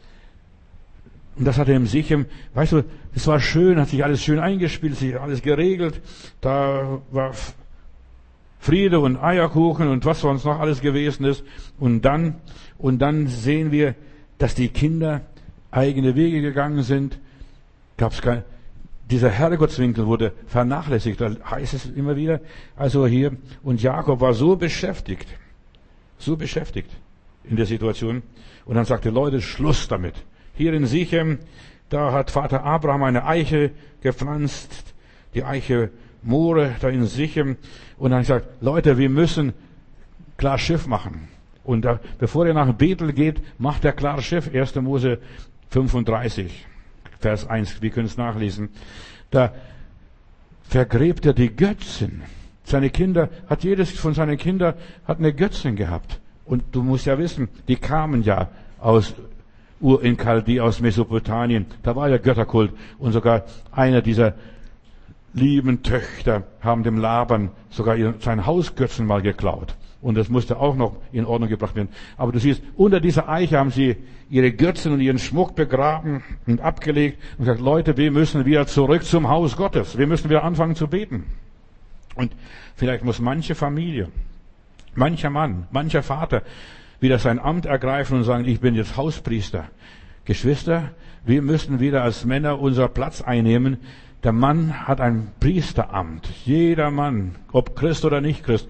Und das hat er im Sichem, weißt du, es war schön, hat sich alles schön eingespielt, sich alles geregelt. Da war Friede und Eierkuchen und was sonst noch alles gewesen ist. Und dann, und dann sehen wir, dass die Kinder eigene Wege gegangen sind. Gab's kein, dieser Herrgottswinkel wurde vernachlässigt. Da heißt es immer wieder, also hier, und Jakob war so beschäftigt, so beschäftigt in der Situation. Und dann sagte, Leute, Schluss damit. Hier in Sichem, da hat Vater Abraham eine Eiche gepflanzt, die Eiche More, da in Sichem. Und dann sagt, Leute, wir müssen klar Schiff machen. Und da, bevor er nach Bethel geht, macht er klar Schiff. erster Mose fünfunddreißig, Vers eins, wir können es nachlesen. Da vergräbt er die Götzen. Seine Kinder, hat jedes von seinen Kindern, hat eine Götzin gehabt. Und du musst ja wissen, die kamen ja aus Ur in Chaldee, aus Mesopotamien. Da war ja Götterkult. Und sogar einer dieser lieben Töchter haben dem Laban sogar sein Hausgötzen mal geklaut. Und das musste auch noch in Ordnung gebracht werden. Aber du siehst, unter dieser Eiche haben sie ihre Götzen und ihren Schmuck begraben und abgelegt und gesagt, Leute, wir müssen wieder zurück zum Haus Gottes. Wir müssen wieder anfangen zu beten. Und vielleicht muss manche Familie, mancher Mann, mancher Vater wieder sein Amt ergreifen und sagen, ich bin jetzt Hauspriester. Geschwister, wir müssen wieder als Männer unser Platz einnehmen. Der Mann hat ein Priesteramt. Jeder Mann, ob Christ oder nicht Christ.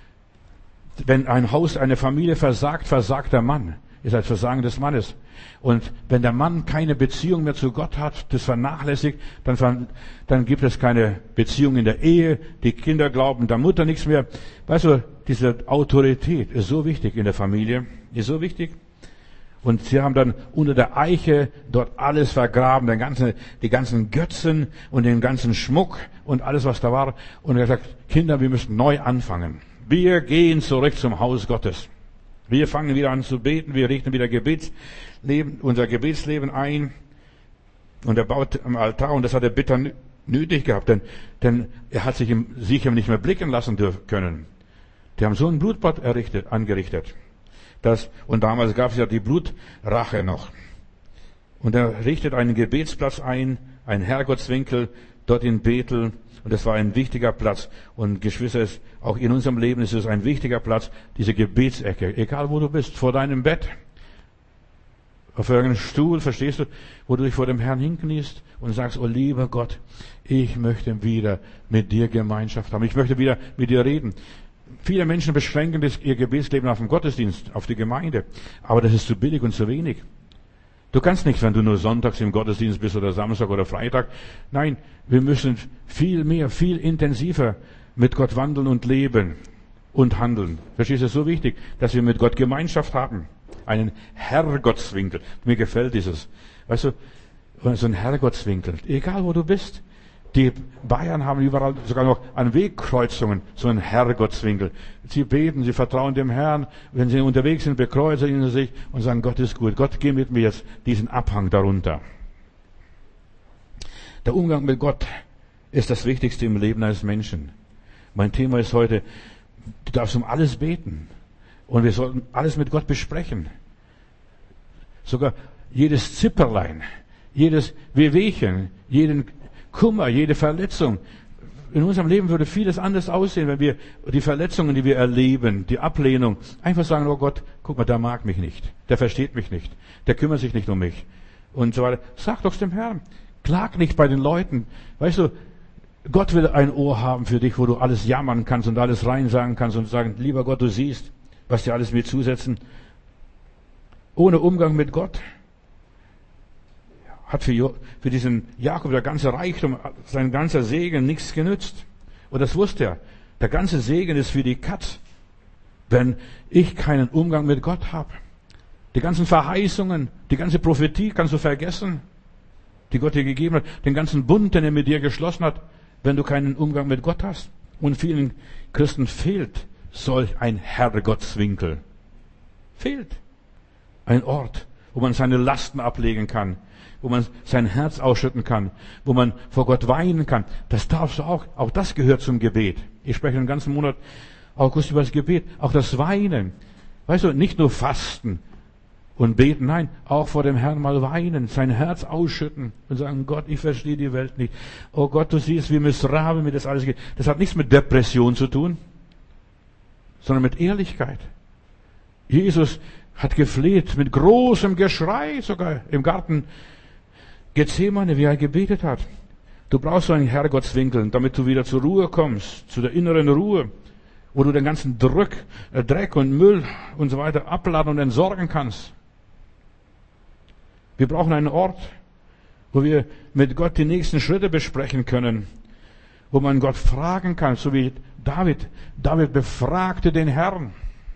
Wenn ein Haus, eine Familie versagt, versagt der Mann. Ist ein Versagen des Mannes. Und wenn der Mann keine Beziehung mehr zu Gott hat, das vernachlässigt, dann, dann gibt es keine Beziehung in der Ehe. Die Kinder glauben der Mutter nichts mehr. Weißt du, diese Autorität ist so wichtig in der Familie. Ist so wichtig. Und sie haben dann unter der Eiche dort alles vergraben, den ganzen, die ganzen Götzen und den ganzen Schmuck und alles, was da war. Und er hat gesagt, Kinder, wir müssen neu anfangen. Wir gehen zurück zum Haus Gottes. Wir fangen wieder an zu beten, wir richten wieder Gebetsleben, unser Gebetsleben ein. Und er baut am Altar, und das hat er bitter nötig gehabt, denn, denn er hat sich im Sichem nicht mehr blicken lassen dürfen können. Die haben so ein Blutbad errichtet, angerichtet. Das, und damals gab es ja die Blutrache noch. Und er richtet einen Gebetsplatz ein, einen Herrgottswinkel dort in Bethel. Und das war ein wichtiger Platz. Und Geschwister, auch in unserem Leben ist es ein wichtiger Platz, diese Gebetsecke. Egal wo du bist, vor deinem Bett, auf irgendeinem Stuhl, verstehst du, wo du dich vor dem Herrn hinkniest und sagst, oh lieber Gott, ich möchte wieder mit dir Gemeinschaft haben. Ich möchte wieder mit dir reden. Viele Menschen beschränken das, ihr Gebetsleben auf den Gottesdienst, auf die Gemeinde. Aber das ist zu billig und zu wenig. Du kannst nicht, wenn du nur sonntags im Gottesdienst bist oder Samstag oder Freitag. Nein, wir müssen viel mehr, viel intensiver mit Gott wandeln und leben und handeln. Verstehst du, es ist so wichtig, dass wir mit Gott Gemeinschaft haben. Einen Herrgottswinkel. Mir gefällt dieses. Weißt du, so ein Herrgottswinkel. Egal wo du bist. Die Bayern haben überall sogar noch an Wegkreuzungen so einen Herrgottswinkel. Sie beten, sie vertrauen dem Herrn. Wenn sie unterwegs sind, bekreuzen sie sich und sagen, Gott ist gut. Gott, geh mit mir jetzt diesen Abhang darunter. Der Umgang mit Gott ist das Wichtigste im Leben eines Menschen. Mein Thema ist heute, du darfst um alles beten. Und wir sollten alles mit Gott besprechen. Sogar jedes Zipperlein, jedes Wehwehchen, jeden Kummer, jede Verletzung. In unserem Leben würde vieles anders aussehen, wenn wir die Verletzungen, die wir erleben, die Ablehnung, einfach sagen, oh Gott, guck mal, der mag mich nicht, der versteht mich nicht, der kümmert sich nicht um mich und so weiter. Sag doch dem Herrn, klag nicht bei den Leuten. Weißt du, Gott will ein Ohr haben für dich, wo du alles jammern kannst und alles rein sagen kannst und sagen, lieber Gott, du siehst, was dir alles mir zusetzen. Ohne Umgang mit Gott hat für, für diesen Jakob der ganze Reichtum, sein ganzer Segen nichts genützt. Und das wusste er. Der ganze Segen ist für die Katz, wenn ich keinen Umgang mit Gott habe. Die ganzen Verheißungen, die ganze Prophetie kannst du vergessen, die Gott dir gegeben hat. Den ganzen Bund, den er mit dir geschlossen hat, wenn du keinen Umgang mit Gott hast. Und vielen Christen fehlt solch ein Herrgottswinkel. Fehlt ein Ort, wo man seine Lasten ablegen kann, wo man sein Herz ausschütten kann, wo man vor Gott weinen kann. Das darfst du auch. Auch das gehört zum Gebet. Ich spreche den ganzen Monat August über das Gebet. Auch das Weinen. Weißt du, nicht nur fasten und beten, nein, auch vor dem Herrn mal weinen, sein Herz ausschütten und sagen, Gott, ich verstehe die Welt nicht. Oh Gott, du siehst, wie miserabel mir das alles geht. Das hat nichts mit Depression zu tun, sondern mit Ehrlichkeit. Jesus hat gefleht mit großem Geschrei, sogar im Garten Gethsemane, wie er gebetet hat. Du brauchst so einen Herrgottswinkel, damit du wieder zur Ruhe kommst, zu der inneren Ruhe, wo du den ganzen Druck, äh, Dreck und Müll und so weiter abladen und entsorgen kannst. Wir brauchen einen Ort, wo wir mit Gott die nächsten Schritte besprechen können, wo man Gott fragen kann, so wie David. David befragte den Herrn.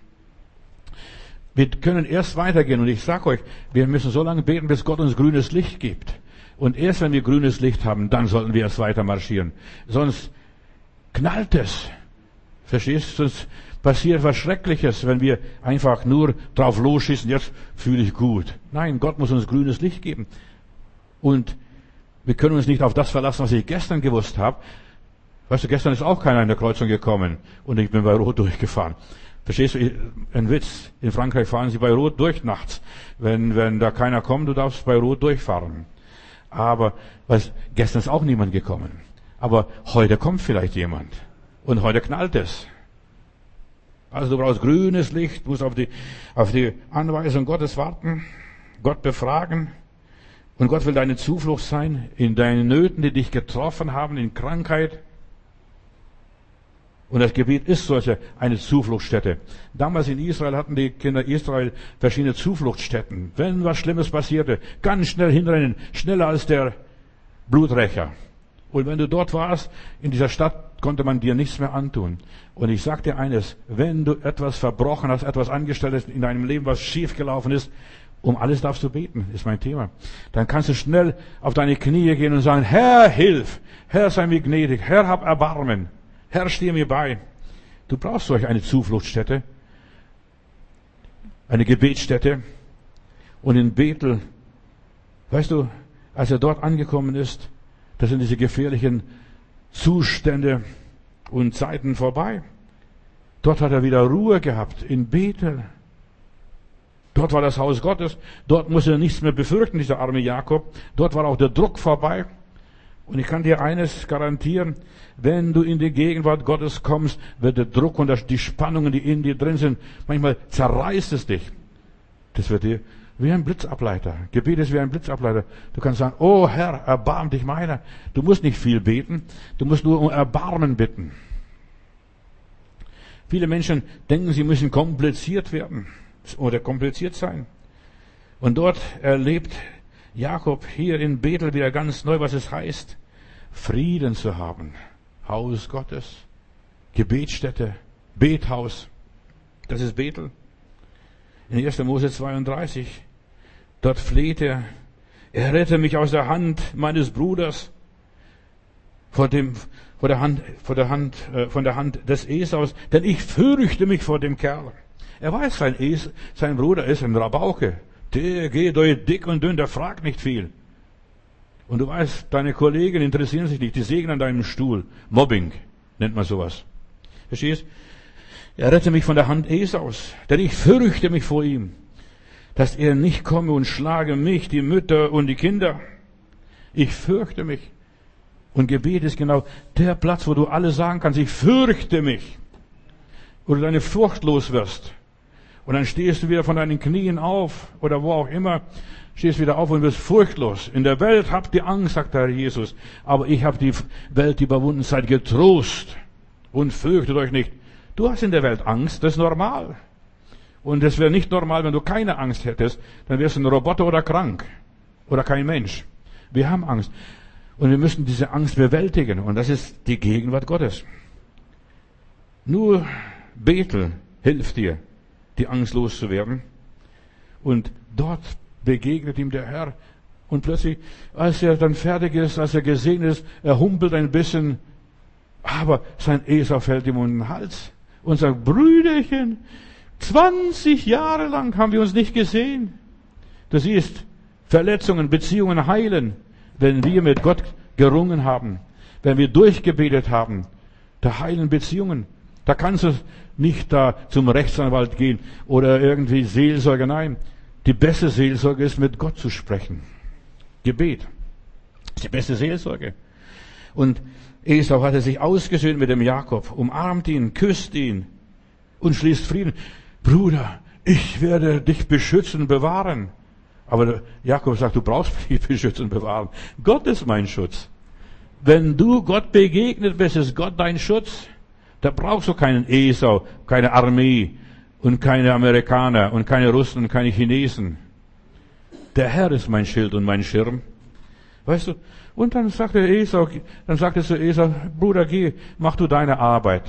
Wir können erst weitergehen und ich sage euch, wir müssen so lange beten, bis Gott uns grünes Licht gibt. Und erst wenn wir grünes Licht haben, dann sollten wir erst weiter marschieren. Sonst knallt es. Verstehst du? Sonst passiert was Schreckliches, wenn wir einfach nur drauf losschießen, jetzt fühle ich gut. Nein, Gott muss uns grünes Licht geben. Und wir können uns nicht auf das verlassen, was ich gestern gewusst habe. Weißt du, gestern ist auch keiner in der Kreuzung gekommen und ich bin bei Rot durchgefahren. Verstehst du, ein Witz. In Frankreich fahren sie bei Rot durch nachts. Wenn, wenn da keiner kommt, du darfst bei Rot durchfahren. Aber, weißt, gestern ist auch niemand gekommen. Aber heute kommt vielleicht jemand. Und heute knallt es. Also du brauchst grünes Licht, musst auf die, auf die Anweisung Gottes warten, Gott befragen. Und Gott will deine Zuflucht sein in deinen Nöten, die dich getroffen haben, in Krankheit. Und das Gebet ist solche eine Zufluchtsstätte. Damals in Israel hatten die Kinder Israel verschiedene Zufluchtsstätten. Wenn was Schlimmes passierte, ganz schnell hinrennen, schneller als der Bluträcher. Und wenn du dort warst, in dieser Stadt, konnte man dir nichts mehr antun. Und ich sag dir eines, wenn du etwas verbrochen hast, etwas angestellt hast in deinem Leben, was schiefgelaufen ist, um alles darfst du beten, ist mein Thema. Dann kannst du schnell auf deine Knie gehen und sagen, Herr, hilf! Herr, sei mir gnädig! Herr, hab Erbarmen! Herr, stehe mir bei. Du brauchst solch eine Zufluchtsstätte, eine Gebetsstätte. Und in Bethel, weißt du, als er dort angekommen ist, da sind diese gefährlichen Zustände und Zeiten vorbei. Dort hat er wieder Ruhe gehabt, in Bethel. Dort war das Haus Gottes. Dort musste er nichts mehr befürchten, dieser arme Jakob. Dort war auch der Druck vorbei. Und ich kann dir eines garantieren, wenn du in die Gegenwart Gottes kommst, wird der Druck und die Spannungen, die in dir drin sind, manchmal zerreißt es dich. Das wird dir wie ein Blitzableiter. Gebet ist wie ein Blitzableiter. Du kannst sagen, oh Herr, erbarm dich meiner. Du musst nicht viel beten, du musst nur um Erbarmen bitten. Viele Menschen denken, sie müssen kompliziert werden oder kompliziert sein. Und dort erlebt Jakob hier in Bethel wieder ganz neu, was es heißt, Frieden zu haben. Haus Gottes, Gebetsstätte, Bethaus. Das ist Bethel. In erster Mose zweiunddreißig, dort fleht er, er rette mich aus der Hand meines Bruders, vor dem, vor der Hand, vor der Hand, äh, von der Hand des Esaus, denn ich fürchte mich vor dem Kerl. Er weiß, sein, es, sein Bruder ist ein Rabauke. Der geht durch dick und dünn, der fragt nicht viel. Und du weißt, deine Kollegen interessieren sich nicht, die sägen an deinem Stuhl. Mobbing nennt man sowas. Verstehst? Er rette mich von der Hand Esaus, denn ich fürchte mich vor ihm, dass er nicht komme und schlage mich, die Mütter und die Kinder. Ich fürchte mich. Und Gebet ist genau der Platz, wo du alles sagen kannst, ich fürchte mich. Wo du deine Furcht los wirst. Und dann stehst du wieder von deinen Knien auf, oder wo auch immer, stehst wieder auf und wirst furchtlos. In der Welt habt ihr Angst, sagt der Herr Jesus, aber ich habe die Welt überwunden, seid getrost und fürchtet euch nicht. Du hast in der Welt Angst, das ist normal. Und es wäre nicht normal, wenn du keine Angst hättest, dann wärst du ein Roboter oder krank. Oder kein Mensch. Wir haben Angst. Und wir müssen diese Angst bewältigen. Und das ist die Gegenwart Gottes. Nur Bethel hilft dir, die Angst loszuwerden. Und dort begegnet ihm der Herr. Und plötzlich, als er dann fertig ist, als er gesegnet ist, er humpelt ein bisschen. Aber sein Esau fällt ihm um den Hals und sagt, Brüderchen, zwanzig Jahre lang haben wir uns nicht gesehen. Du siehst, Verletzungen, Beziehungen heilen, wenn wir mit Gott gerungen haben, wenn wir durchgebetet haben. Da heilen Beziehungen. Da kannst du nicht da zum Rechtsanwalt gehen oder irgendwie Seelsorge. Nein, die beste Seelsorge ist, mit Gott zu sprechen. Gebet ist die beste Seelsorge. Und Esau hatte sich ausgesöhnt mit dem Jakob, umarmt ihn, küsst ihn und schließt Frieden. Bruder, ich werde dich beschützen, bewahren. Aber Jakob sagt, du brauchst mich nicht beschützen und bewahren. Gott ist mein Schutz. Wenn du Gott begegnet bist, ist Gott dein Schutz. Da brauchst du keinen Esau, keine Armee und keine Amerikaner und keine Russen und keine Chinesen. Der Herr ist mein Schild und mein Schirm. Weißt du? Und dann sagte Esau, dann sagte zu Esau, Bruder, geh, mach du deine Arbeit.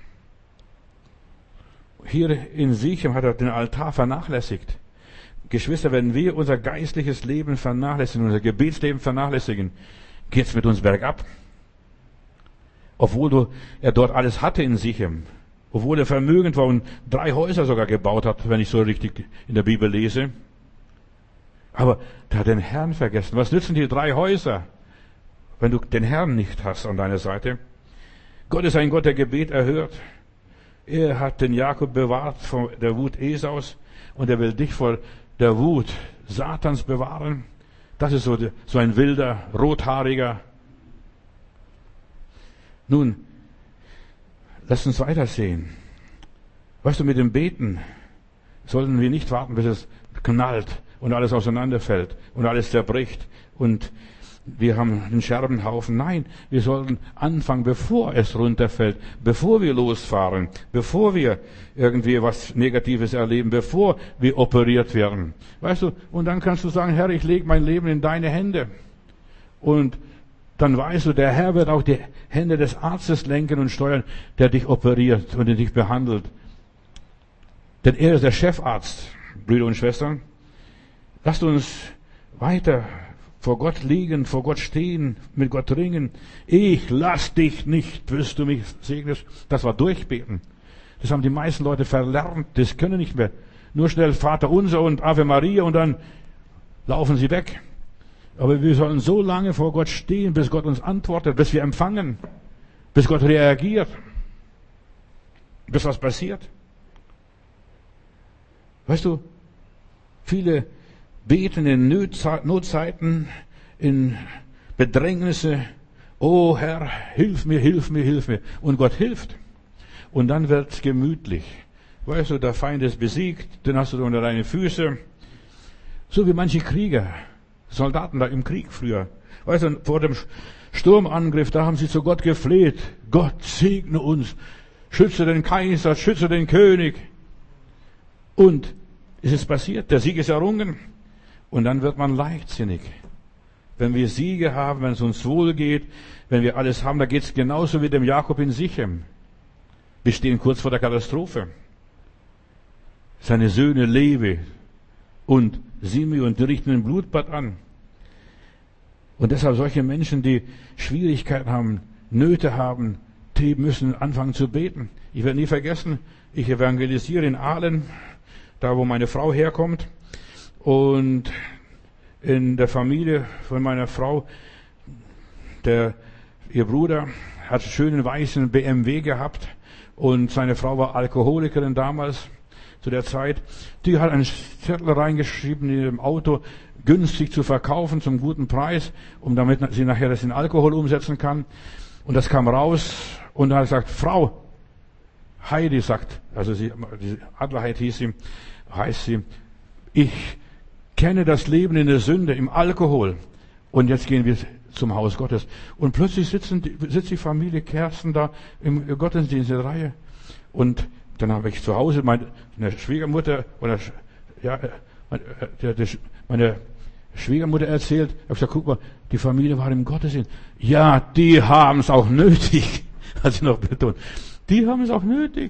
Hier in Sichem hat er den Altar vernachlässigt. Geschwister, wenn wir unser geistliches Leben vernachlässigen, unser Gebetsleben vernachlässigen, geht's mit uns bergab. Obwohl du, er dort alles hatte in Sichem. Obwohl er vermögend war und drei Häuser sogar gebaut hat, wenn ich so richtig in der Bibel lese. Aber der hat den Herrn vergessen. Was nützen die drei Häuser, wenn du den Herrn nicht hast an deiner Seite? Gott ist ein Gott, der Gebet erhört. Er hat den Jakob bewahrt vor der Wut Esaus und er will dich vor der Wut Satans bewahren. Das ist so, so ein wilder, rothaariger. Nun, lass uns weitersehen. Weißt du, mit dem Beten sollten wir nicht warten, bis es knallt und alles auseinanderfällt und alles zerbricht und wir haben einen Scherbenhaufen. Nein, wir sollten anfangen, bevor es runterfällt, bevor wir losfahren, bevor wir irgendwie was Negatives erleben, bevor wir operiert werden. Weißt du, und dann kannst du sagen, Herr, ich lege mein Leben in deine Hände. Und dann weißt du, der Herr wird auch die Hände des Arztes lenken und steuern, der dich operiert und der dich behandelt. Denn er ist der Chefarzt, Brüder und Schwestern. Lasst uns weiter vor Gott liegen, vor Gott stehen, mit Gott ringen. Ich lass dich nicht, bis du mich segnest. Das war Durchbeten. Das haben die meisten Leute verlernt. Das können nicht mehr. Nur schnell Vater unser und Ave Maria und dann laufen sie weg. Aber wir sollen so lange vor Gott stehen, bis Gott uns antwortet, bis wir empfangen, bis Gott reagiert, bis was passiert. Weißt du, viele beten in Notzeiten, in Bedrängnisse. Oh Herr, hilf mir, hilf mir, hilf mir. Und Gott hilft. Und dann wird's gemütlich. Weißt du, der Feind ist besiegt, den hast du unter deine Füße. So wie manche Krieger, Soldaten da im Krieg früher. Weißt du, vor dem Sturmangriff, da haben sie zu Gott gefleht. Gott segne uns. Schütze den Kaiser, schütze den König. Und es ist passiert, der Sieg ist errungen. Und dann wird man leichtsinnig. Wenn wir Siege haben, wenn es uns wohl geht, wenn wir alles haben, da geht es genauso wie dem Jakob in Sichem. Wir stehen kurz vor der Katastrophe. Seine Söhne Levi und Simeon, die richten ein Blutbad an. Und deshalb solche Menschen, die Schwierigkeiten haben, Nöte haben, die müssen anfangen zu beten. Ich werde nie vergessen, ich evangelisiere in Aalen, da wo meine Frau herkommt. Und in der Familie von meiner Frau, der, ihr Bruder hat einen schönen weißen B M W gehabt und seine Frau war Alkoholikerin damals, zu der Zeit. Die hat einen Zettel reingeschrieben in ihrem Auto, günstig zu verkaufen zum guten Preis, um damit sie nachher das in Alkohol umsetzen kann. Und das kam raus und dann hat er gesagt, Frau Heidi sagt, also sie, die Adelheid hieß sie, heißt sie, ich kenne das Leben in der Sünde, im Alkohol. Und jetzt gehen wir zum Haus Gottes. Und plötzlich sitzen, sitzt die Familie Kersten da im Gottesdienst in der Reihe. Und dann habe ich zu Hause meine, meine Schwiegermutter oder ja, meine, meine Schwiegermutter erzählt. Ich habe gesagt, guck mal, die Familie war im Gottesdienst. Ja, die haben es auch nötig, hat sie noch betont. Die haben es auch nötig.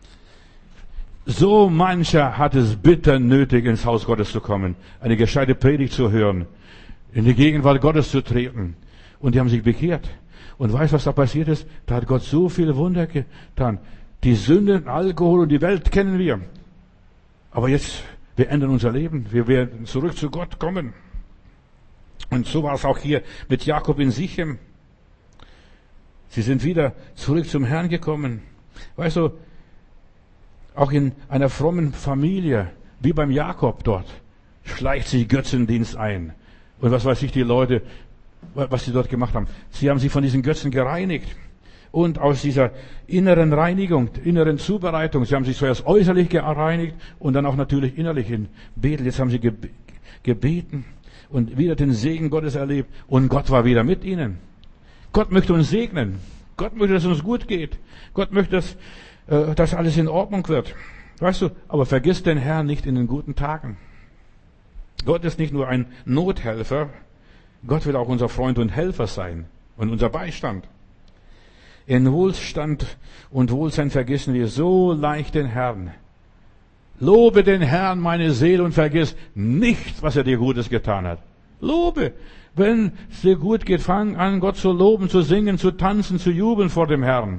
So mancher hat es bitter nötig, ins Haus Gottes zu kommen, eine gescheite Predigt zu hören, in die Gegenwart Gottes zu treten. Und die haben sich bekehrt. Und weißt du, was da passiert ist? Da hat Gott so viele Wunder getan. Die Sünde, Alkohol und die Welt kennen wir. Aber jetzt, wir ändern unser Leben. Wir werden zurück zu Gott kommen. Und so war es auch hier mit Jakob in Sichem. Sie sind wieder zurück zum Herrn gekommen. Weißt du, auch in einer frommen Familie, wie beim Jakob dort, schleicht sich Götzendienst ein. Und was weiß ich, die Leute, was sie dort gemacht haben. Sie haben sich von diesen Götzen gereinigt. Und aus dieser inneren Reinigung, inneren Zubereitung, sie haben sich zuerst äußerlich gereinigt und dann auch natürlich innerlich in Bethel. Jetzt haben sie gebeten und wieder den Segen Gottes erlebt. Und Gott war wieder mit ihnen. Gott möchte uns segnen. Gott möchte, dass es uns gut geht. Gott möchte, dass, äh, dass alles in Ordnung wird. Weißt du, aber vergiss den Herrn nicht in den guten Tagen. Gott ist nicht nur ein Nothelfer. Gott will auch unser Freund und Helfer sein und unser Beistand. In Wohlstand und Wohlsein vergessen wir so leicht den Herrn. Lobe den Herrn, meine Seele, und vergiss nicht, was er dir Gutes getan hat. Lobe. Wenn es dir gut geht, fang an, Gott zu loben, zu singen, zu tanzen, zu jubeln vor dem Herrn.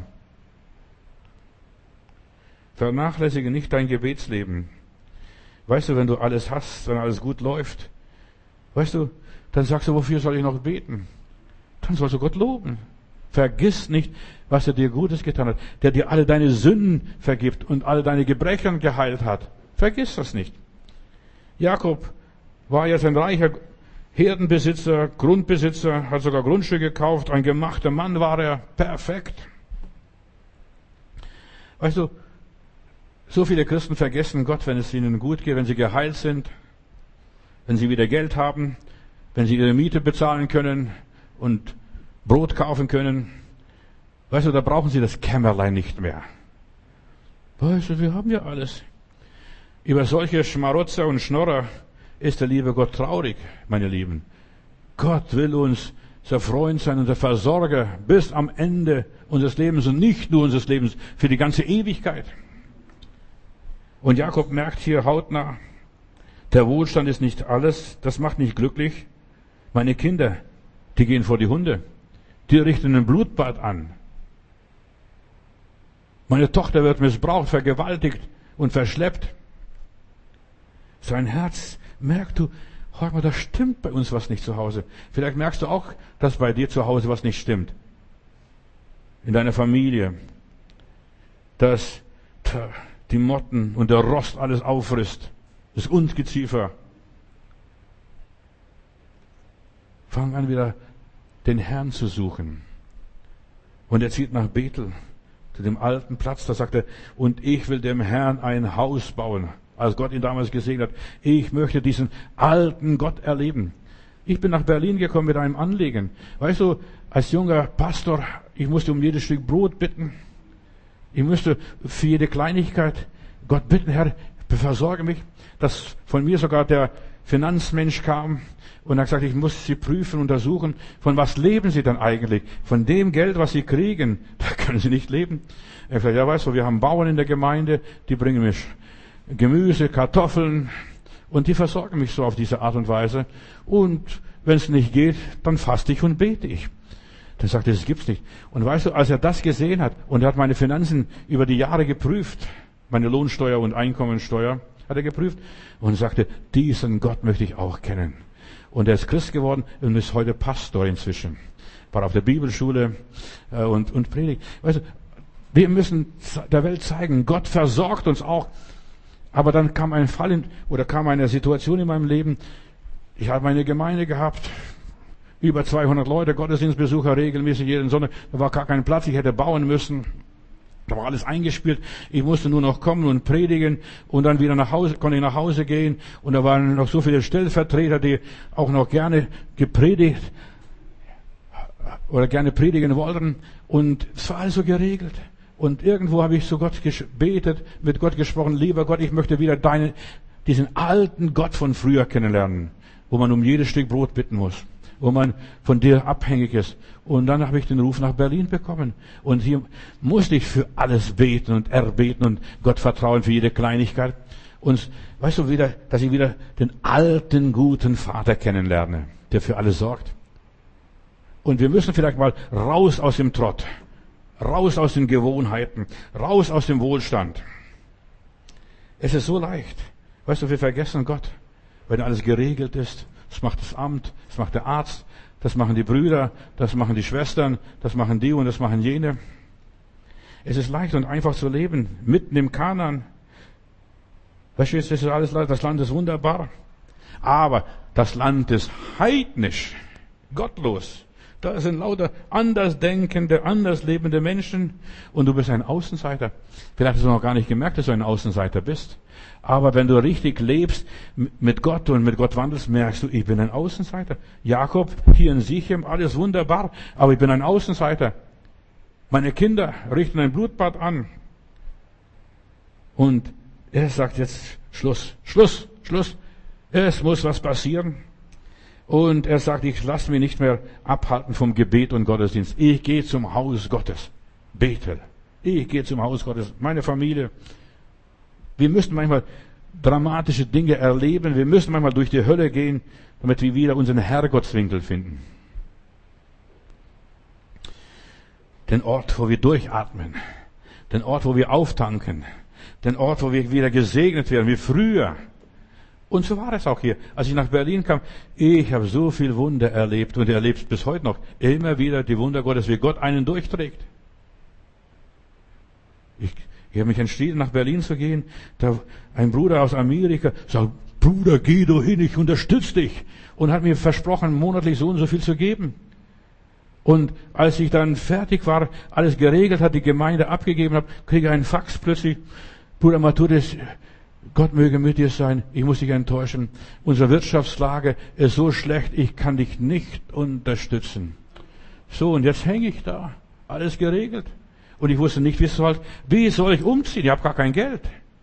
Vernachlässige nicht dein Gebetsleben. Weißt du, wenn du alles hast, wenn alles gut läuft, weißt du, dann sagst du, wofür soll ich noch beten? Dann sollst du Gott loben. Vergiss nicht, was er dir Gutes getan hat, der dir alle deine Sünden vergibt und alle deine Gebrechen geheilt hat. Vergiss das nicht. Jakob war jetzt ein reicher Herdenbesitzer, Grundbesitzer, hat sogar Grundstücke gekauft, ein gemachter Mann war er, perfekt. Weißt du, so viele Christen vergessen Gott, wenn es ihnen gut geht, wenn sie geheilt sind, wenn sie wieder Geld haben, wenn sie ihre Miete bezahlen können und Brot kaufen können. Weißt du, da brauchen sie das Kämmerlein nicht mehr. Weißt du, wir haben ja alles. Über solche Schmarotzer und Schnorrer ist der liebe Gott traurig, meine Lieben. Gott will uns unser Freund sein, unser Versorger bis am Ende unseres Lebens und nicht nur unseres Lebens, für die ganze Ewigkeit. Und Jakob merkt hier hautnah, der Wohlstand ist nicht alles, das macht nicht glücklich. Meine Kinder, die gehen vor die Hunde, die richten ein Blutbad an. Meine Tochter wird missbraucht, vergewaltigt und verschleppt. Sein Herz, merkt du, hör mal, da stimmt bei uns was nicht zu Hause. Vielleicht merkst du auch, dass bei dir zu Hause was nicht stimmt. In deiner Familie. Dass die Motten und der Rost alles auffrisst. Das Ungeziefer. Fang an, wieder den Herrn zu suchen. Und er zieht nach Bethel, zu dem alten Platz. Da sagt er, und ich will dem Herrn ein Haus bauen. Als Gott ihn damals gesegnet hat. Ich möchte diesen alten Gott erleben. Ich bin nach Berlin gekommen mit einem Anliegen. Weißt du, als junger Pastor, ich musste um jedes Stück Brot bitten. Ich musste für jede Kleinigkeit Gott bitten, Herr, versorge mich. Dass von mir sogar der Finanzmensch kam und hat gesagt, ich muss Sie prüfen, untersuchen. Von was leben Sie dann eigentlich? Von dem Geld, was Sie kriegen, da können Sie nicht leben. Er hat gesagt, ja, weißt du, wir haben Bauern in der Gemeinde, die bringen mir Gemüse, Kartoffeln und die versorgen mich so auf diese Art und Weise. Und wenn es nicht geht, dann faste ich und bete ich. Dann sagte er, das gibt's nicht. Und weißt du, als er das gesehen hat und er hat meine Finanzen über die Jahre geprüft, meine Lohnsteuer und Einkommensteuer, hat er geprüft und sagte, diesen Gott möchte ich auch kennen. Und er ist Christ geworden und ist heute Pastor inzwischen. War auf der Bibelschule äh, und, und predigt. Weißt du, wir müssen der Welt zeigen, Gott versorgt uns auch. Aber dann kam ein Fall in, oder kam eine Situation in meinem Leben. Ich habe eine Gemeinde gehabt, über zweihundert Leute, Gottesdienstbesucher regelmäßig jeden Sonntag. Da war gar kein Platz, ich hätte bauen müssen. Da war alles eingespielt. Ich musste nur noch kommen und predigen und dann wieder nach Hause, konnte ich nach Hause gehen. Und da waren noch so viele Stellvertreter, die auch noch gerne gepredigt oder gerne predigen wollten. Und es war alles so geregelt. Und irgendwo habe ich zu Gott gebetet, mit Gott gesprochen, lieber Gott, ich möchte wieder deine, diesen alten Gott von früher kennenlernen, wo man um jedes Stück Brot bitten muss, wo man von dir abhängig ist. Und dann habe ich den Ruf nach Berlin bekommen. Und hier musste ich für alles beten und erbeten und Gott vertrauen für jede Kleinigkeit. Und weißt du wieder, dass ich wieder den alten, guten Vater kennenlerne, der für alles sorgt. Und wir müssen vielleicht mal raus aus dem Trott, raus aus den Gewohnheiten, raus aus dem Wohlstand. Es ist so leicht. Weißt du, wir vergessen Gott, wenn alles geregelt ist. Das macht das Amt, das macht der Arzt, das machen die Brüder, das machen die Schwestern, das machen die und das machen jene. Es ist leicht und einfach zu leben, mitten im Kanaan. Verstehst du, das ist alles, das Land ist wunderbar. Aber das Land ist heidnisch, gottlos. Da sind lauter andersdenkende, anders lebende Menschen und du bist ein Außenseiter. Vielleicht hast du noch gar nicht gemerkt, dass du ein Außenseiter bist. Aber wenn du richtig lebst mit Gott und mit Gott wandelst, merkst du, ich bin ein Außenseiter. Jakob, hier in Sichem, alles wunderbar, aber ich bin ein Außenseiter. Meine Kinder richten ein Blutbad an. Und er sagt jetzt Schluss, Schluss, Schluss. Es muss was passieren. Und er sagt, ich lasse mich nicht mehr abhalten vom Gebet und Gottesdienst. Ich gehe zum Haus Gottes. Bete. Ich gehe zum Haus Gottes. Meine Familie. Wir müssen manchmal dramatische Dinge erleben. Wir müssen manchmal durch die Hölle gehen, damit wir wieder unseren Herrgottswinkel finden. Den Ort, wo wir durchatmen. Den Ort, wo wir auftanken. Den Ort, wo wir wieder gesegnet werden, wie früher. Und so war es auch hier. Als ich nach Berlin kam, ich habe so viel Wunder erlebt und erlebt bis heute noch immer wieder die Wunder Gottes, wie Gott einen durchträgt. Ich, ich habe mich entschieden, nach Berlin zu gehen. Da ein Bruder aus Amerika sagt, Bruder, geh du hin, ich unterstütze dich. Und hat mir versprochen, monatlich so und so viel zu geben. Und als ich dann fertig war, alles geregelt hat, die Gemeinde abgegeben habe, kriege ich einen Fax plötzlich. Bruder Matthäus, Gott möge mit dir sein, ich muss dich enttäuschen. Unsere Wirtschaftslage ist so schlecht, ich kann dich nicht unterstützen. So, und jetzt hänge ich da, alles geregelt. Und ich wusste nicht, wie soll, wie soll ich umziehen? Ich habe gar kein Geld.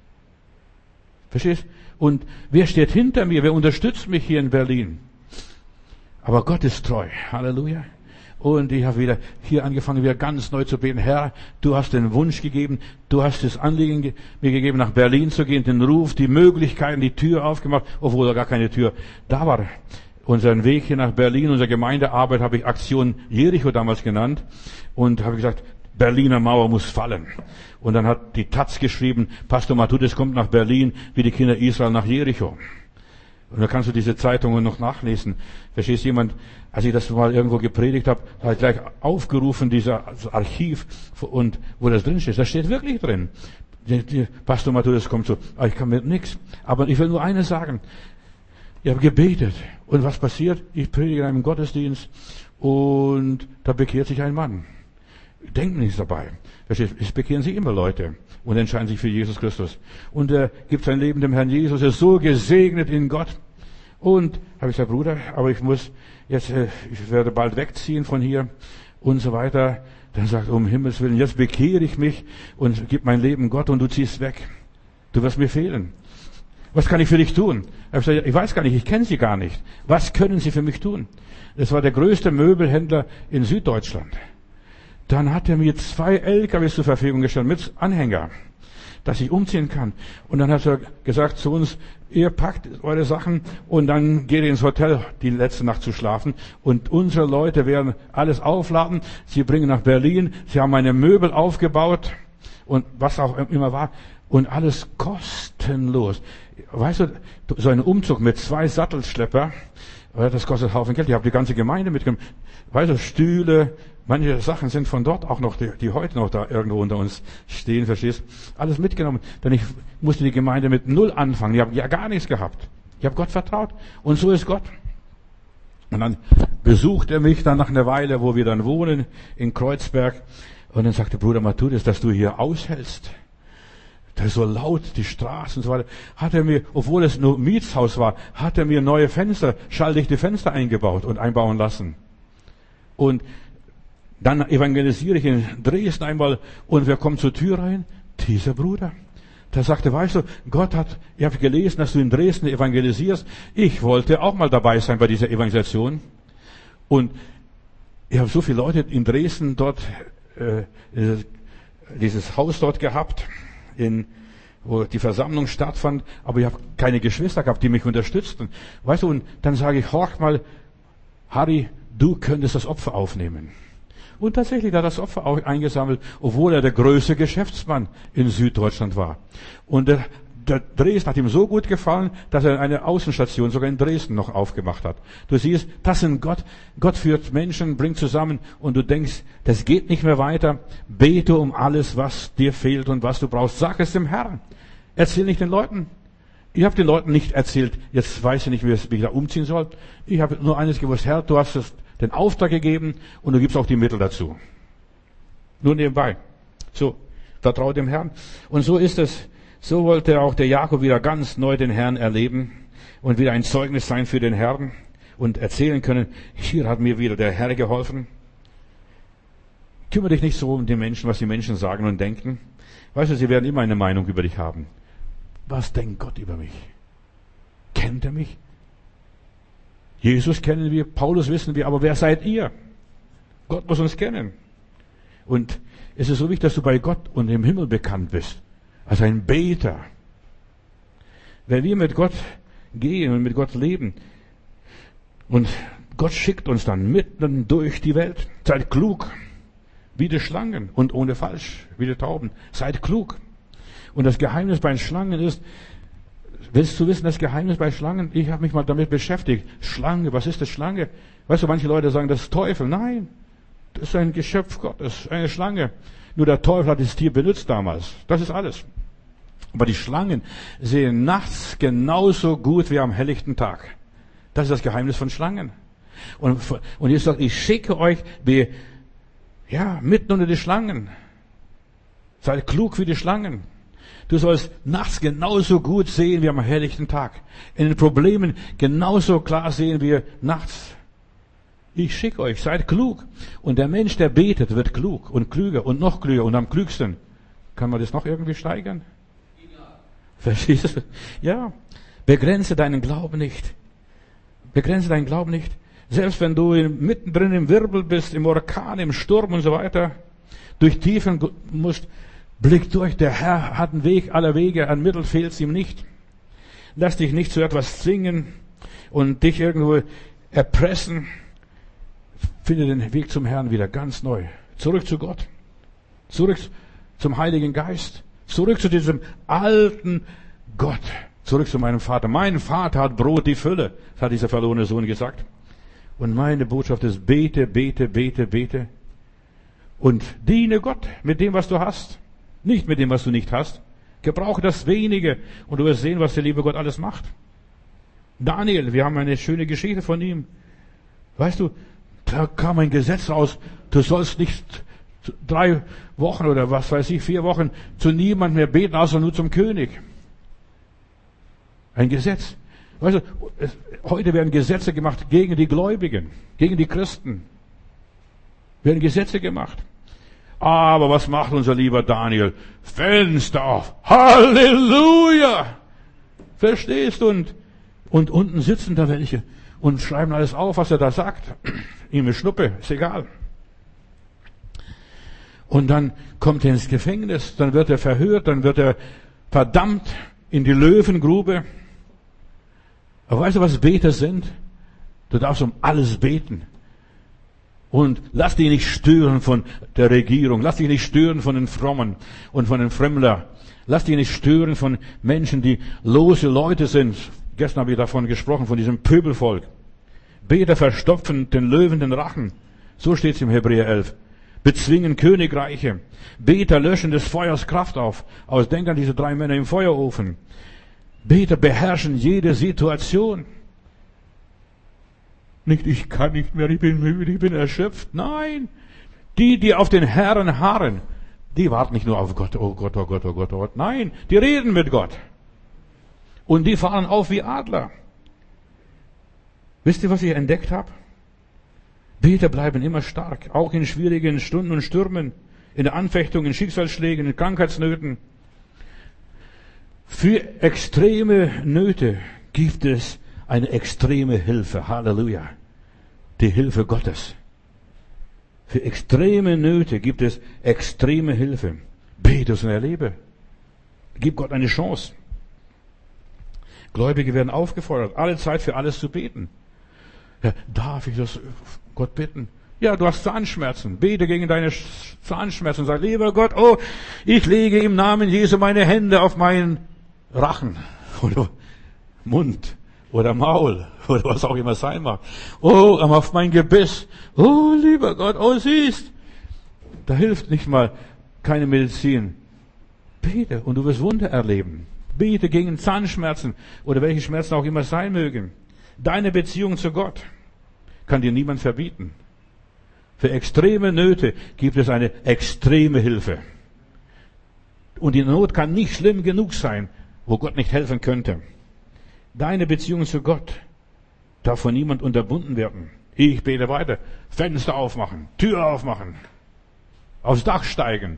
Verstehst? Und wer steht hinter mir? Wer unterstützt mich hier in Berlin? Aber Gott ist treu. Halleluja. Und ich habe wieder hier angefangen, wieder ganz neu zu beten. Herr, du hast den Wunsch gegeben, du hast das Anliegen ge- mir gegeben, nach Berlin zu gehen, den Ruf, die Möglichkeiten, die Tür aufgemacht, obwohl da gar keine Tür da war. Unseren Weg hier nach Berlin, unsere Gemeindearbeit habe ich Aktion Jericho damals genannt und habe gesagt, Berliner Mauer muss fallen. Und dann hat die Taz geschrieben, Pastor Matthäus kommt nach Berlin, wie die Kinder Israel nach Jericho. Und da kannst du diese Zeitungen noch nachlesen. Verstehst jemand, als ich das mal irgendwo gepredigt habe, da habe ich gleich aufgerufen, dieser Archiv, und wo das drin steht. Das steht wirklich drin. Pastor Matthäus kommt so, ich kann mit nichts. Aber ich will nur eines sagen. Ich habe gebetet. Und was passiert? Ich predige in einem Gottesdienst und da bekehrt sich ein Mann. Denkt nichts dabei. Verstehst? Es bekehren sich immer Leute und entscheiden sich für Jesus Christus. Und er gibt sein Leben dem Herrn Jesus, er ist so gesegnet in Gott. Und habe ich gesagt, Bruder, aber ich muss jetzt, äh, ich werde bald wegziehen von hier und so weiter. Dann sagt er, um Himmels Willen, jetzt bekehre ich mich und gib mein Leben Gott und du ziehst weg. Du wirst mir fehlen. Was kann ich für dich tun? Ich, gesagt, ich weiß gar nicht, ich kenne Sie gar nicht. Was können Sie für mich tun? Das war der größte Möbelhändler in Süddeutschland. Dann hat er mir zwei L K Ws zur Verfügung gestellt mit Anhänger, dass ich umziehen kann. Und dann hat er gesagt zu uns, ihr packt eure Sachen und dann geht ihr ins Hotel, die letzte Nacht zu schlafen. Und unsere Leute werden alles aufladen. Sie bringen nach Berlin. Sie haben meine Möbel aufgebaut und was auch immer war. Und alles kostenlos. Weißt du, so ein Umzug mit zwei Sattelschlepper, das kostet einen Haufen Geld. Ich habe die ganze Gemeinde mitgenommen. Weißt du, Stühle, manche Sachen sind von dort auch noch, die, die heute noch da irgendwo unter uns stehen, verstehst? Alles mitgenommen. Denn ich musste die Gemeinde mit Null anfangen. Ich habe ja gar nichts gehabt. Ich habe Gott vertraut. Und so ist Gott. Und dann besucht er mich dann nach einer Weile, wo wir dann wohnen, in Kreuzberg. Und dann sagte Bruder Matthäus, dass du hier aushältst. Das ist so laut, die Straßen und so weiter. Hat er mir, obwohl es nur Mietshaus war, hat er mir neue Fenster, schalldichte Fenster eingebaut und einbauen lassen. Und dann evangelisiere ich in Dresden einmal und wir kommen zur Tür rein. Dieser Bruder. Der sagte, weißt du, Gott hat, ich habe gelesen, dass du in Dresden evangelisierst. Ich wollte auch mal dabei sein bei dieser Evangelisation. Und ich habe so viele Leute in Dresden dort, äh, dieses Haus dort gehabt, in, wo die Versammlung stattfand, aber ich habe keine Geschwister gehabt, die mich unterstützten. Weißt du, und dann sage ich, horch mal, Harry, du könntest das Opfer aufnehmen. Und tatsächlich hat er das Opfer auch eingesammelt, obwohl er der größte Geschäftsmann in Süddeutschland war. Und der, der Dresden hat ihm so gut gefallen, dass er eine Außenstation sogar in Dresden noch aufgemacht hat. Du siehst, das sind Gott. Gott führt Menschen, bringt zusammen und du denkst, das geht nicht mehr weiter. Bete um alles, was dir fehlt und was du brauchst. Sag es dem Herrn. Erzähl nicht den Leuten. Ich habe den Leuten nicht erzählt, jetzt weiß ich nicht, wie ich da umziehen soll. Ich habe nur eines gewusst, Herr, du hast den Auftrag gegeben und du gibst auch die Mittel dazu. Nur nebenbei. So, vertraue dem Herrn. Und so ist es. So wollte auch der Jakob wieder ganz neu den Herrn erleben und wieder ein Zeugnis sein für den Herrn und erzählen können, hier hat mir wieder der Herr geholfen. Kümmere dich nicht so um die Menschen, was die Menschen sagen und denken. Weißt du, sie werden immer eine Meinung über dich haben. Was denkt Gott über mich? Kennt er mich? Jesus kennen wir, Paulus wissen wir, aber wer seid ihr? Gott muss uns kennen. Und es ist so wichtig, dass du bei Gott und im Himmel bekannt bist. Als ein Beter. Wenn wir mit Gott gehen und mit Gott leben und Gott schickt uns dann mitten durch die Welt. Seid klug, wie die Schlangen und ohne falsch, wie die Tauben. Seid klug. Und das Geheimnis bei den Schlangen ist, willst du wissen, das Geheimnis bei Schlangen? Ich habe mich mal damit beschäftigt. Schlange, was ist das Schlange? Weißt du, manche Leute sagen, das ist Teufel. Nein, das ist ein Geschöpf Gottes, eine Schlange. Nur der Teufel hat das Tier benutzt damals. Das ist alles. Aber die Schlangen sehen nachts genauso gut wie am helllichten Tag. Das ist das Geheimnis von Schlangen. Und, und Jesus sagt, ich schicke euch wie, ja, mitten unter die Schlangen. Seid klug wie die Schlangen. Du sollst nachts genauso gut sehen wie am helllichten Tag. In den Problemen genauso klar sehen wie nachts. Ich schicke euch, seid klug. Und der Mensch, der betet, wird klug und klüger und noch klüger und am klügsten. Kann man das noch irgendwie steigern? Ja. Verstehst du? Ja. Begrenze deinen Glauben nicht. Begrenze deinen Glauben nicht. Selbst wenn du mittendrin im Wirbel bist, im Orkan, im Sturm und so weiter, durch Tiefen musst, blick durch. Der Herr hat einen Weg aller Wege, ein Mittel fehlt ihm nicht. Lass dich nicht zu etwas zwingen und dich irgendwo erpressen. Finde den Weg zum Herrn wieder ganz neu. Zurück zu Gott. Zurück zum Heiligen Geist. Zurück zu diesem alten Gott. Zurück zu meinem Vater. Mein Vater hat Brot die Fülle, hat dieser verlorene Sohn gesagt. Und meine Botschaft ist, bete, bete, bete, bete. Und diene Gott mit dem, was du hast. Nicht mit dem, was du nicht hast. Gebrauche das Wenige und du wirst sehen, was der liebe Gott alles macht. Daniel, wir haben eine schöne Geschichte von ihm. Weißt du, da kam ein Gesetz raus, du sollst nicht drei Wochen oder was weiß ich, vier Wochen zu niemandem mehr beten, außer nur zum König. Ein Gesetz. Weißt du, heute werden Gesetze gemacht gegen die Gläubigen, gegen die Christen. Werden Gesetze gemacht. Aber was macht unser lieber Daniel? Fenster auf. Halleluja! Verstehst du? Und, und unten sitzen da welche und schreiben alles auf, was er da sagt. Ihm ist Schnuppe, ist egal. Und dann kommt er ins Gefängnis, dann wird er verhört, dann wird er verdammt in die Löwengrube. Aber weißt du, was Beter sind? Du darfst um alles beten. Und lass dich nicht stören von der Regierung. Lass dich nicht stören von den Frommen und von den Fremdler. Lass dich nicht stören von Menschen, die lose Leute sind. Gestern habe ich davon gesprochen, von diesem Pöbelvolk. Beter verstopfen den Löwen den Rachen. So steht es im Hebräer elf. Bezwingen Königreiche. Beter löschen des Feuers Kraft auf. Aus denk an diese drei Männer im Feuerofen. Beter beherrschen jede Situation. Nicht, ich kann nicht mehr, ich bin müde, ich bin erschöpft. Nein. Die, die auf den Herrn harren, die warten nicht nur auf Gott, oh Gott, oh Gott, oh Gott, oh Gott. Nein, die reden mit Gott. Und die fahren auf wie Adler. Wisst ihr, was ich entdeckt habe? Beter bleiben immer stark, auch in schwierigen Stunden und Stürmen, in der Anfechtung, in Schicksalsschlägen, in Krankheitsnöten. Für extreme Nöte gibt es eine extreme Hilfe. Halleluja. Die Hilfe Gottes. Für extreme Nöte gibt es extreme Hilfe. Bete und erlebe. Gib Gott eine Chance. Gläubige werden aufgefordert, alle Zeit für alles zu beten. Ja, darf ich das Gott bitten? Ja, du hast Zahnschmerzen. Bete gegen deine Zahnschmerzen. Sag, lieber Gott, oh, ich lege im Namen Jesu meine Hände auf meinen Rachen oder Mund oder Maul oder was auch immer sein mag. Oh, auf mein Gebiss. Oh, lieber Gott, oh, siehst. Da hilft nicht mal keine Medizin. Bete und du wirst Wunder erleben. Bete gegen Zahnschmerzen oder welche Schmerzen auch immer sein mögen. Deine Beziehung zu Gott kann dir niemand verbieten. Für extreme Nöte gibt es eine extreme Hilfe. Und die Not kann nicht schlimm genug sein, wo Gott nicht helfen könnte. Deine Beziehung zu Gott darf von niemand unterbunden werden. Ich bete weiter. Fenster aufmachen, Tür aufmachen, aufs Dach steigen.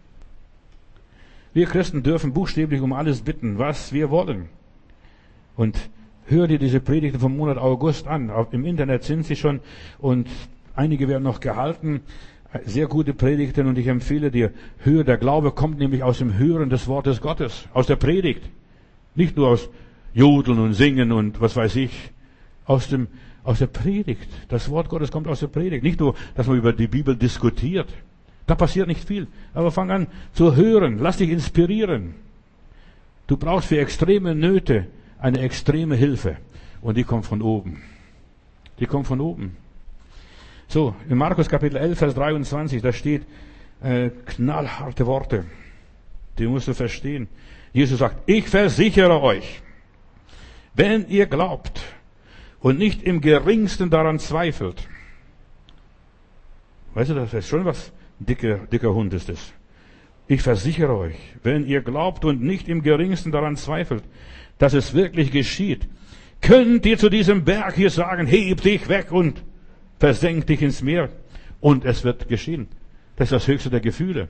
Wir Christen dürfen buchstäblich um alles bitten, was wir wollen. Und hör dir diese Predigten vom Monat August an. Im Internet sind sie schon und einige werden noch gehalten. Sehr gute Predigten und ich empfehle dir, hör, der Glaube kommt nämlich aus dem Hören des Wortes Gottes, aus der Predigt. Nicht nur aus Jodeln und Singen und was weiß ich, aus dem, aus der Predigt. Das Wort Gottes kommt aus der Predigt. Nicht nur, dass man über die Bibel diskutiert. Da passiert nicht viel. Aber fang an zu hören. Lass dich inspirieren. Du brauchst für extreme Nöte eine extreme Hilfe. Und die kommt von oben. Die kommt von oben. So, in Markus Kapitel elf, Vers dreiundzwanzig, da steht äh, knallharte Worte. Die musst du verstehen. Jesus sagt, ich versichere euch, wenn ihr glaubt und nicht im geringsten daran zweifelt. Weißt du, das ist schon was dicker, dicker Hund ist es. Ich versichere euch, wenn ihr glaubt und nicht im geringsten daran zweifelt, dass es wirklich geschieht, könnt ihr zu diesem Berg hier sagen, heb dich weg und versenk dich ins Meer. Und es wird geschehen. Das ist das höchste der Gefühle.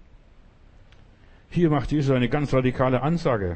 Hier macht Jesus eine ganz radikale Ansage.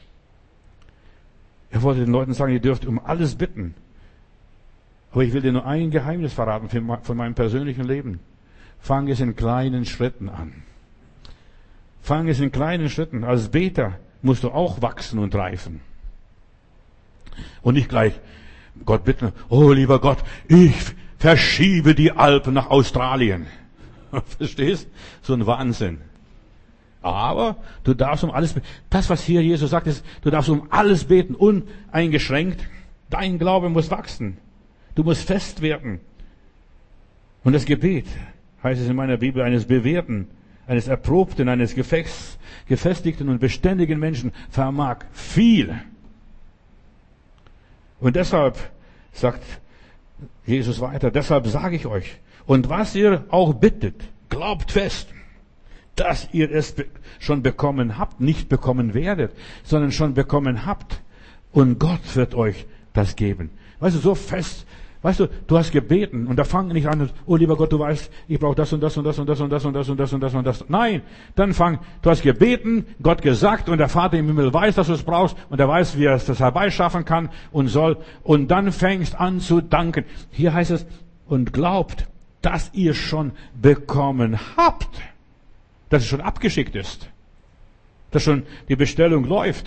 Er wollte den Leuten sagen, ihr dürft um alles bitten. Aber ich will dir nur ein Geheimnis verraten von meinem persönlichen Leben. Fang es in kleinen Schritten an. Fang es in kleinen Schritten. Als Beter musst du auch wachsen und reifen. Und nicht gleich Gott bitten, oh lieber Gott, ich verschiebe die Alpen nach Australien. Verstehst? So ein Wahnsinn. Aber du darfst um alles beten. Das, was hier Jesus sagt, ist, du darfst um alles beten, uneingeschränkt. Dein Glaube muss wachsen. Du musst fest werden. Und das Gebet, heißt es in meiner Bibel, eines bewährten, eines erprobten, eines gefestigten und beständigen Menschen vermag viel. Und deshalb sagt Jesus weiter, deshalb sage ich euch, und was ihr auch bittet, glaubt fest, dass ihr es schon bekommen habt, nicht bekommen werdet, sondern schon bekommen habt. Und Gott wird euch das geben. Weißt du, so fest, weißt du, du hast gebeten und da fang nicht an, oh lieber Gott, du weißt, ich brauche das und das und das und das und das und das und das und das und das. Nein, dann fang, du hast gebeten, Gott gesagt und der Vater im Himmel weiß, dass du es brauchst und er weiß, wie er es das herbeischaffen kann und soll. Und dann fängst an zu danken. Hier heißt es, und glaubt, dass ihr schon bekommen habt. Dass es schon abgeschickt ist. Dass schon die Bestellung läuft.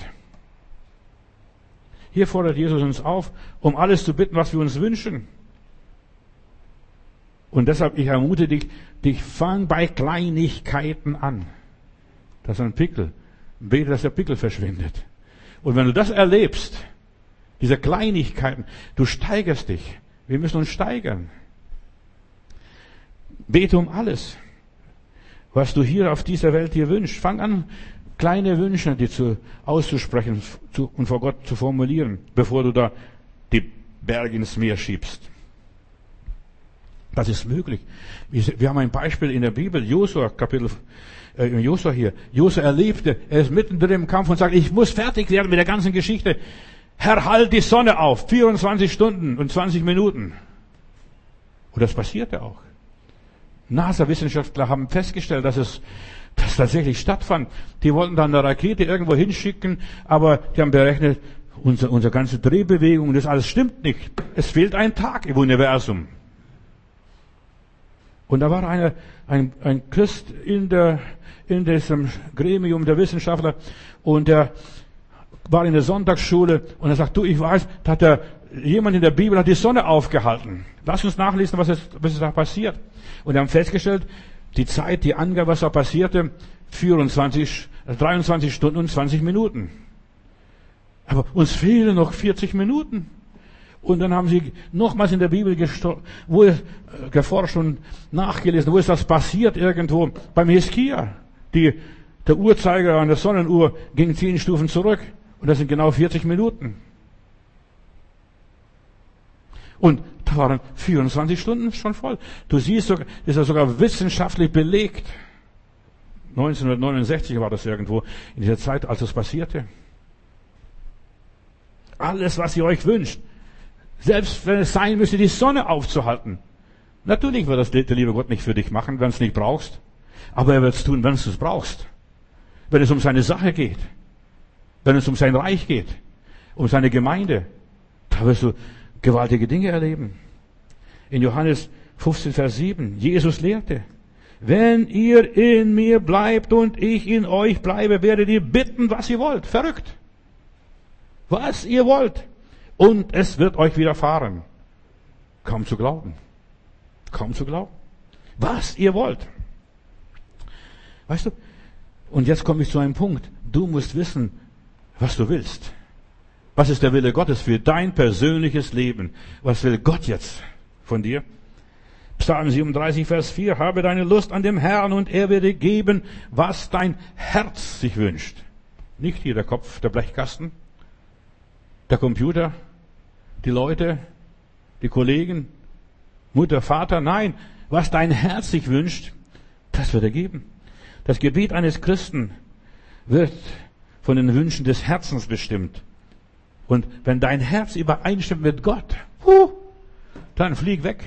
Hier fordert Jesus uns auf, um alles zu bitten, was wir uns wünschen. Und deshalb, ich ermute dich, dich fang bei Kleinigkeiten an. Das ist ein Pickel. Bete, dass der Pickel verschwindet. Und wenn du das erlebst, diese Kleinigkeiten, du steigerst dich. Wir müssen uns steigern. Bete um alles, was du hier auf dieser Welt dir wünschst. Fang an, kleine Wünsche dir zu, auszusprechen zu, und vor Gott zu formulieren, bevor du da die Berge ins Meer schiebst. Das ist möglich. Wir haben ein Beispiel in der Bibel, Josua, Kapitel, äh, Josua hier. Josua erlebte, er ist mittendrin im Kampf und sagt, ich muss fertig werden mit der ganzen Geschichte. Herr, halt die Sonne auf, vierundzwanzig Stunden und zwanzig Minuten. Und das passierte auch. NASA-Wissenschaftler haben festgestellt, dass es das tatsächlich stattfand. Die wollten dann eine Rakete irgendwo hinschicken, aber die haben berechnet, unsere, unsere ganze Drehbewegung, das alles stimmt nicht. Es fehlt ein Tag im Universum. Und da war einer, ein, ein Christ in der, in diesem Gremium der Wissenschaftler und der war in der Sonntagsschule und er sagt, du, ich weiß, da hat der, jemand in der Bibel hat die Sonne aufgehalten. Lass uns nachlesen, was ist, was ist da passiert. Und wir haben festgestellt, die Zeit, die Angabe, was da passierte, vierundzwanzig, dreiundzwanzig Stunden und zwanzig Minuten. Aber uns fehlen noch vierzig Minuten. Und dann haben sie nochmals in der Bibel gesto- wo es, äh, geforscht und nachgelesen, wo ist das passiert irgendwo? Beim Hiskia. Die, der Uhrzeiger an der Sonnenuhr ging zehn Stufen zurück. Und das sind genau vierzig Minuten. Und da waren vierundzwanzig Stunden schon voll. Du siehst, das ist ja sogar wissenschaftlich belegt. neunzehnhundertneunundsechzig war das irgendwo, in dieser Zeit, als das passierte. Alles, was ihr euch wünscht, selbst wenn es sein müsste, die Sonne aufzuhalten. Natürlich wird das der liebe Gott nicht für dich machen, wenn du es nicht brauchst. Aber er wird es tun, wenn du es brauchst. Wenn es um seine Sache geht. Wenn es um sein Reich geht. Um seine Gemeinde. Da wirst du gewaltige Dinge erleben. In Johannes fünfzehn, Vers sieben. Jesus lehrte, wenn ihr in mir bleibt und ich in euch bleibe, werdet ihr bitten, was ihr wollt. Verrückt. Was ihr wollt. Und es wird euch widerfahren. Kaum zu glauben. Kaum zu glauben. Was ihr wollt. Weißt du? Und jetzt komme ich zu einem Punkt. Du musst wissen, was du willst. Was ist der Wille Gottes für dein persönliches Leben? Was will Gott jetzt von dir? Psalm siebenunddreißig, Vers vier. Habe deine Lust an dem Herrn und er wird dir geben, was dein Herz sich wünscht. Nicht hier der Kopf, der Blechkasten, der Computer, die Leute, die Kollegen, Mutter, Vater. Nein, was dein Herz sich wünscht, das wird er geben. Das Gebet eines Christen wird von den Wünschen des Herzens bestimmt. Und wenn dein Herz übereinstimmt mit Gott, huh, dann flieg weg.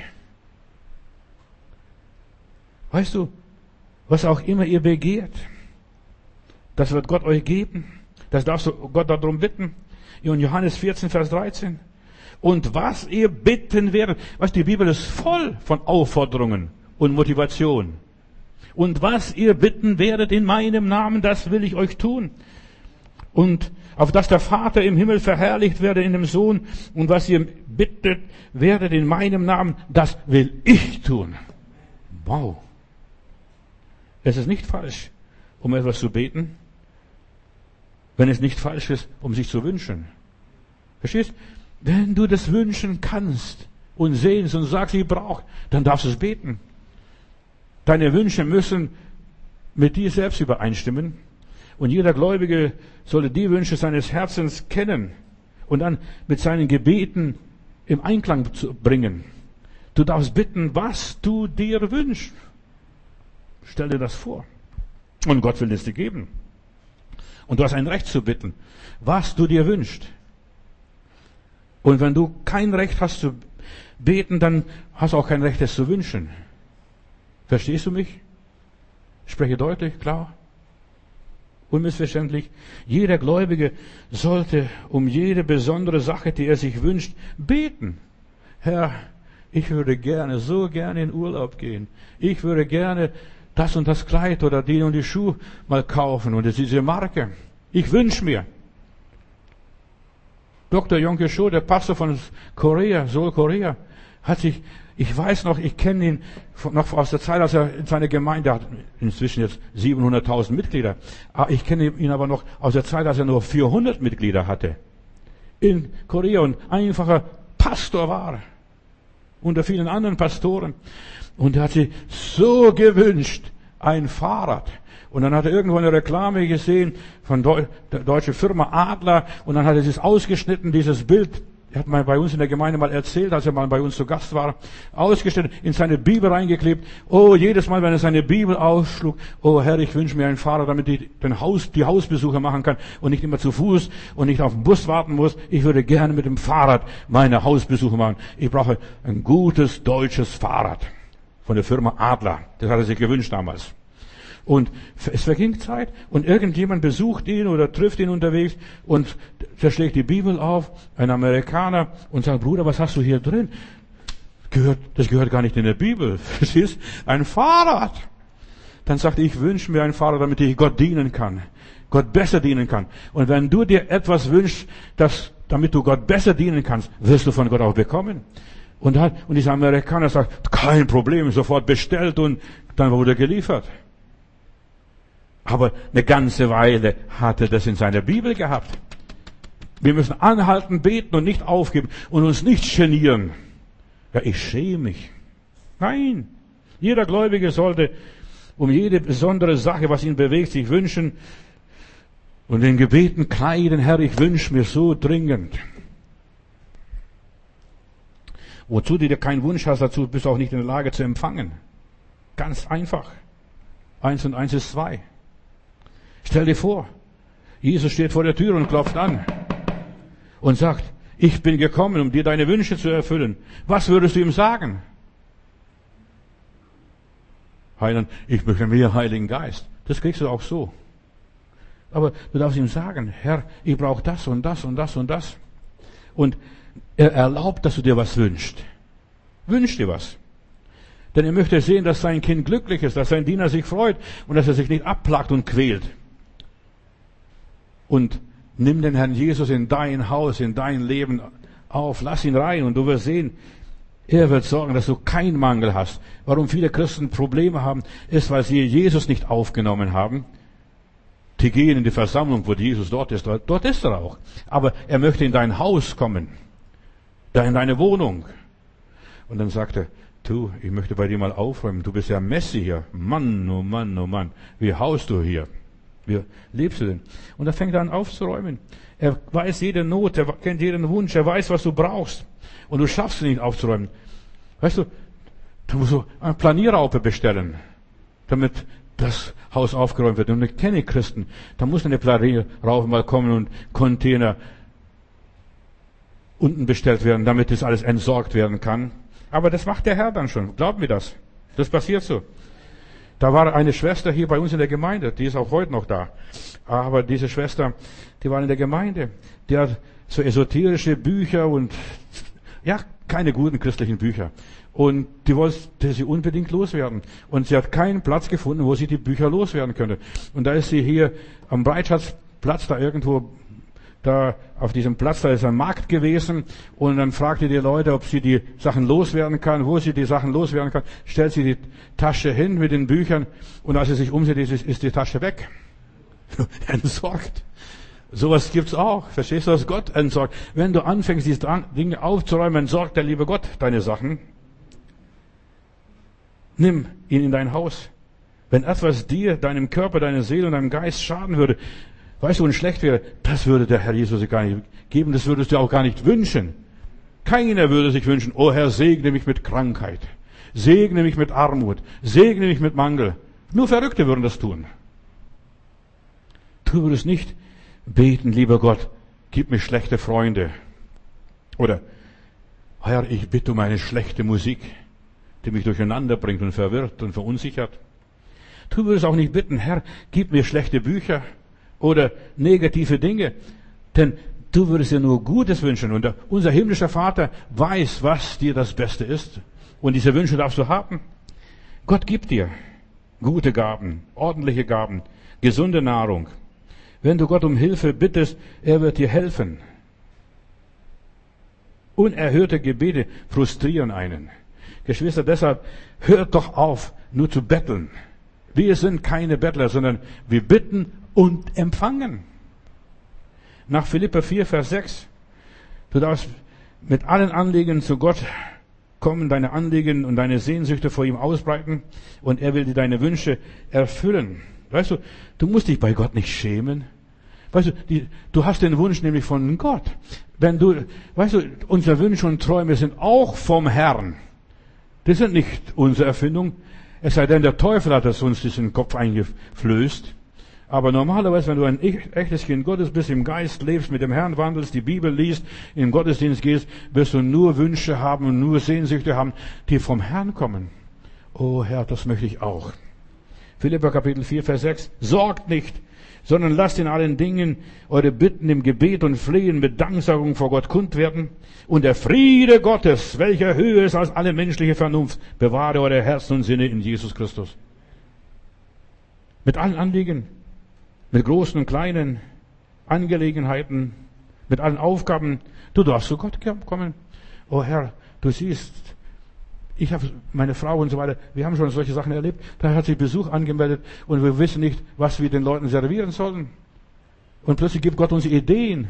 Weißt du, was auch immer ihr begehrt, das wird Gott euch geben. Das darfst du Gott darum bitten. In Johannes vierzehn, Vers dreizehn. Und was ihr bitten werdet, was die Bibel ist voll von Aufforderungen und Motivation. Und was ihr bitten werdet in meinem Namen, das will ich euch tun. Und auf dass der Vater im Himmel verherrlicht werde in dem Sohn. Und was ihr bittet werdet in meinem Namen, das will ich tun. Wow. Es ist nicht falsch, um etwas zu beten, wenn es nicht falsch ist, um sich zu wünschen. Verstehst? Wenn du das wünschen kannst und sehnst und sagst, ich brauche, dann darfst du es beten. Deine Wünsche müssen mit dir selbst übereinstimmen. Und jeder Gläubige sollte die Wünsche seines Herzens kennen und dann mit seinen Gebeten im Einklang bringen. Du darfst bitten, was du dir wünschst. Stell dir das vor. Und Gott will es dir geben. Und du hast ein Recht zu bitten, was du dir wünschst. Und wenn du kein Recht hast zu beten, dann hast du auch kein Recht, es zu wünschen. Verstehst du mich? Ich spreche deutlich, klar, unmissverständlich. Jeder Gläubige sollte um jede besondere Sache, die er sich wünscht, beten. Herr, ich würde gerne, so gerne in Urlaub gehen. Ich würde gerne das und das Kleid oder die und die Schuhe mal kaufen und diese Marke. Ich wünsche mir. Doktor Yonggi Cho, der Pastor von Korea, Seoul, Korea, hat sich, ich weiß noch, ich kenne ihn noch aus der Zeit, als er in seiner Gemeinde hat, inzwischen jetzt siebenhunderttausend Mitglieder. Ich kenne ihn aber noch aus der Zeit, als er nur vierhundert Mitglieder hatte. In Korea und einfacher Pastor war. Unter vielen anderen Pastoren. Und er hat sich so gewünscht, ein Fahrrad. Und dann hat er irgendwo eine Reklame gesehen von der deutschen Firma Adler. Und dann hat er das ausgeschnitten, dieses Bild. Er hat mal bei uns in der Gemeinde mal erzählt, als er mal bei uns zu Gast war, ausgestellt, in seine Bibel reingeklebt. Oh, jedes Mal, wenn er seine Bibel aufschlug, oh Herr, ich wünsche mir ein Fahrrad, damit ich den Haus, die Hausbesuche machen kann und nicht immer zu Fuß und nicht auf den Bus warten muss. Ich würde gerne mit dem Fahrrad meine Hausbesuche machen. Ich brauche ein gutes deutsches Fahrrad von der Firma Adler. Das hat er sich gewünscht damals. Und es verging Zeit und irgendjemand besucht ihn oder trifft ihn unterwegs und der schlägt die Bibel auf, ein Amerikaner, und sagt, Bruder, was hast du hier drin? Gehört, das gehört gar nicht in der Bibel. Das ist ein Fahrrad. Dann sagt er, ich wünsche mir ein Fahrrad, damit ich Gott dienen kann. Gott besser dienen kann. Und wenn du dir etwas wünschst, dass, damit du Gott besser dienen kannst, wirst du von Gott auch bekommen. Und, dann, und dieser Amerikaner sagt, kein Problem, sofort bestellt und dann wurde er geliefert. Aber eine ganze Weile hat er das in seiner Bibel gehabt. Wir müssen anhalten, beten und nicht aufgeben und uns nicht genieren. Ja, ich schäme mich. Nein. Jeder Gläubige sollte um jede besondere Sache, was ihn bewegt, sich wünschen und in Gebeten kleiden, Herr, ich wünsche mir so dringend. Wozu du dir keinen Wunsch hast, dazu bist du auch nicht in der Lage zu empfangen. Ganz einfach. Eins und eins ist zwei. Stell dir vor, Jesus steht vor der Tür und klopft an und sagt, ich bin gekommen, um dir deine Wünsche zu erfüllen. Was würdest du ihm sagen? Heiland, ich möchte mehr Heiligen Geist. Das kriegst du auch so. Aber du darfst ihm sagen, Herr, ich brauche das und das und das und das. Und er erlaubt, dass du dir was wünschst. Wünsch dir was. Denn er möchte sehen, dass sein Kind glücklich ist, dass sein Diener sich freut und dass er sich nicht abplagt und quält. Und nimm den Herrn Jesus in dein Haus, in dein Leben auf. Lass ihn rein und du wirst sehen, er wird sorgen, dass du keinen Mangel hast. Warum viele Christen Probleme haben, ist, weil sie Jesus nicht aufgenommen haben. Die gehen in die Versammlung, wo Jesus dort ist. Dort ist er auch. Aber er möchte in dein Haus kommen. Da in deine Wohnung. Und dann sagt er, du, ich möchte bei dir mal aufräumen. Du bist ja Messi hier. Mann, oh Mann, oh Mann. Wie haust du hier? Wie lebst du denn? Und da fängt er an aufzuräumen. Er weiß jede Not, er kennt jeden Wunsch, er weiß, was du brauchst. Und du schaffst es nicht aufzuräumen. Weißt du, du musst so eine Planierraupe bestellen, damit das Haus aufgeräumt wird. Und ich kenne Christen, da muss eine Planierraupe mal kommen und Container unten bestellt werden, damit das alles entsorgt werden kann. Aber das macht der Herr dann schon. Glaub mir das. Das passiert so. Da war eine Schwester hier bei uns in der Gemeinde, die ist auch heute noch da. Aber diese Schwester, die war in der Gemeinde, die hat so esoterische Bücher und, ja, keine guten christlichen Bücher. Und die wollte sie unbedingt loswerden. Und sie hat keinen Platz gefunden, wo sie die Bücher loswerden könnte. Und da ist sie hier am Breitschatzplatz, da irgendwo, da auf diesem Platz, da ist ein Markt gewesen. Und dann fragte die Leute, ob sie die Sachen loswerden kann, wo sie die Sachen loswerden kann. Stellt sie die Tasche hin mit den Büchern. Und als sie sich umsieht, ist, ist die Tasche weg. Entsorgt. Sowas gibt's auch. Verstehst du, dass Gott entsorgt? Wenn du anfängst, diese Dinge aufzuräumen, entsorgt der liebe Gott deine Sachen. Nimm ihn in dein Haus. Wenn etwas dir, deinem Körper, deiner Seele und deinem Geist schaden würde, weißt du, und schlecht wäre, das würde der Herr Jesus dir gar nicht geben, das würdest du auch gar nicht wünschen. Keiner würde sich wünschen, oh Herr, segne mich mit Krankheit, segne mich mit Armut, segne mich mit Mangel. Nur Verrückte würden das tun. Du würdest nicht beten, lieber Gott, gib mir schlechte Freunde. Oder, Herr, ich bitte um eine schlechte Musik, die mich durcheinander bringt und verwirrt und verunsichert. Du würdest auch nicht bitten, Herr, gib mir schlechte Bücher oder negative Dinge, denn du würdest dir nur Gutes wünschen. Und unser himmlischer Vater weiß, was dir das Beste ist. Und diese Wünsche darfst du haben. Gott gibt dir gute Gaben, ordentliche Gaben, gesunde Nahrung. Wenn du Gott um Hilfe bittest, er wird dir helfen. Unerhörte Gebete frustrieren einen. Geschwister, deshalb hört doch auf, nur zu betteln. Wir sind keine Bettler, sondern wir bitten und empfangen. Nach Philipper vier, Vers sechs. Du darfst mit allen Anliegen zu Gott kommen, deine Anliegen und deine Sehnsüchte vor ihm ausbreiten und er will dir deine Wünsche erfüllen. Weißt du, du musst dich bei Gott nicht schämen. Weißt du, die, du hast den Wunsch nämlich von Gott. Wenn du, weißt du, unsere Wünsche und Träume sind auch vom Herrn. Das sind nicht unsere Erfindung. Es sei denn, der Teufel hat es uns diesen Kopf eingeflößt. Aber normalerweise, wenn du ein echtes Kind Gottes bist, im Geist lebst, mit dem Herrn wandelst, die Bibel liest, im Gottesdienst gehst, wirst du nur Wünsche haben und nur Sehnsüchte haben, die vom Herrn kommen. Oh Herr, das möchte ich auch. Philipper Kapitel vier, Vers sechs. Sorgt nicht, sondern lasst in allen Dingen eure Bitten im Gebet und Flehen mit Danksagung vor Gott kund werden. Und der Friede Gottes, welcher höher ist als alle menschliche Vernunft, bewahre eure Herzen und Sinne in Jesus Christus. Mit allen Anliegen, mit großen und kleinen Angelegenheiten, mit allen Aufgaben, du darfst zu Gott kommen. Oh Herr, du siehst, ich habe meine Frau und so weiter, wir haben schon solche Sachen erlebt, da hat sich Besuch angemeldet und wir wissen nicht, was wir den Leuten servieren sollen. Und plötzlich gibt Gott uns Ideen.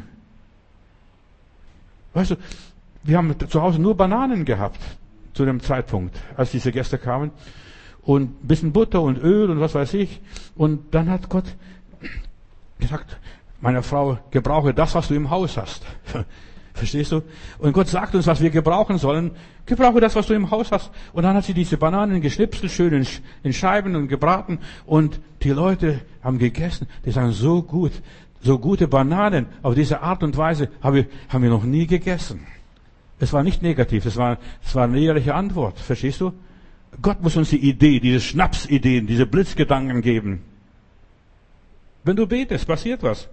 Weißt du, wir haben zu Hause nur Bananen gehabt zu dem Zeitpunkt, als diese Gäste kamen und ein bisschen Butter und Öl und was weiß ich. Und dann hat Gott gesagt, meine Frau, gebrauche das, was du im Haus hast. Verstehst du? Und Gott sagt uns, was wir gebrauchen sollen. Gebrauche das, was du im Haus hast. Und dann hat sie diese Bananen geschnipselt, schön in, in Scheiben und gebraten. Und die Leute haben gegessen. Die sagen, so gut, so gute Bananen auf diese Art und Weise haben wir, haben wir noch nie gegessen. Es war nicht negativ, es war, es war eine ehrliche Antwort. Verstehst du? Gott muss uns die Idee, diese Schnapsideen, diese Blitzgedanken geben. Wenn du betest, passiert was.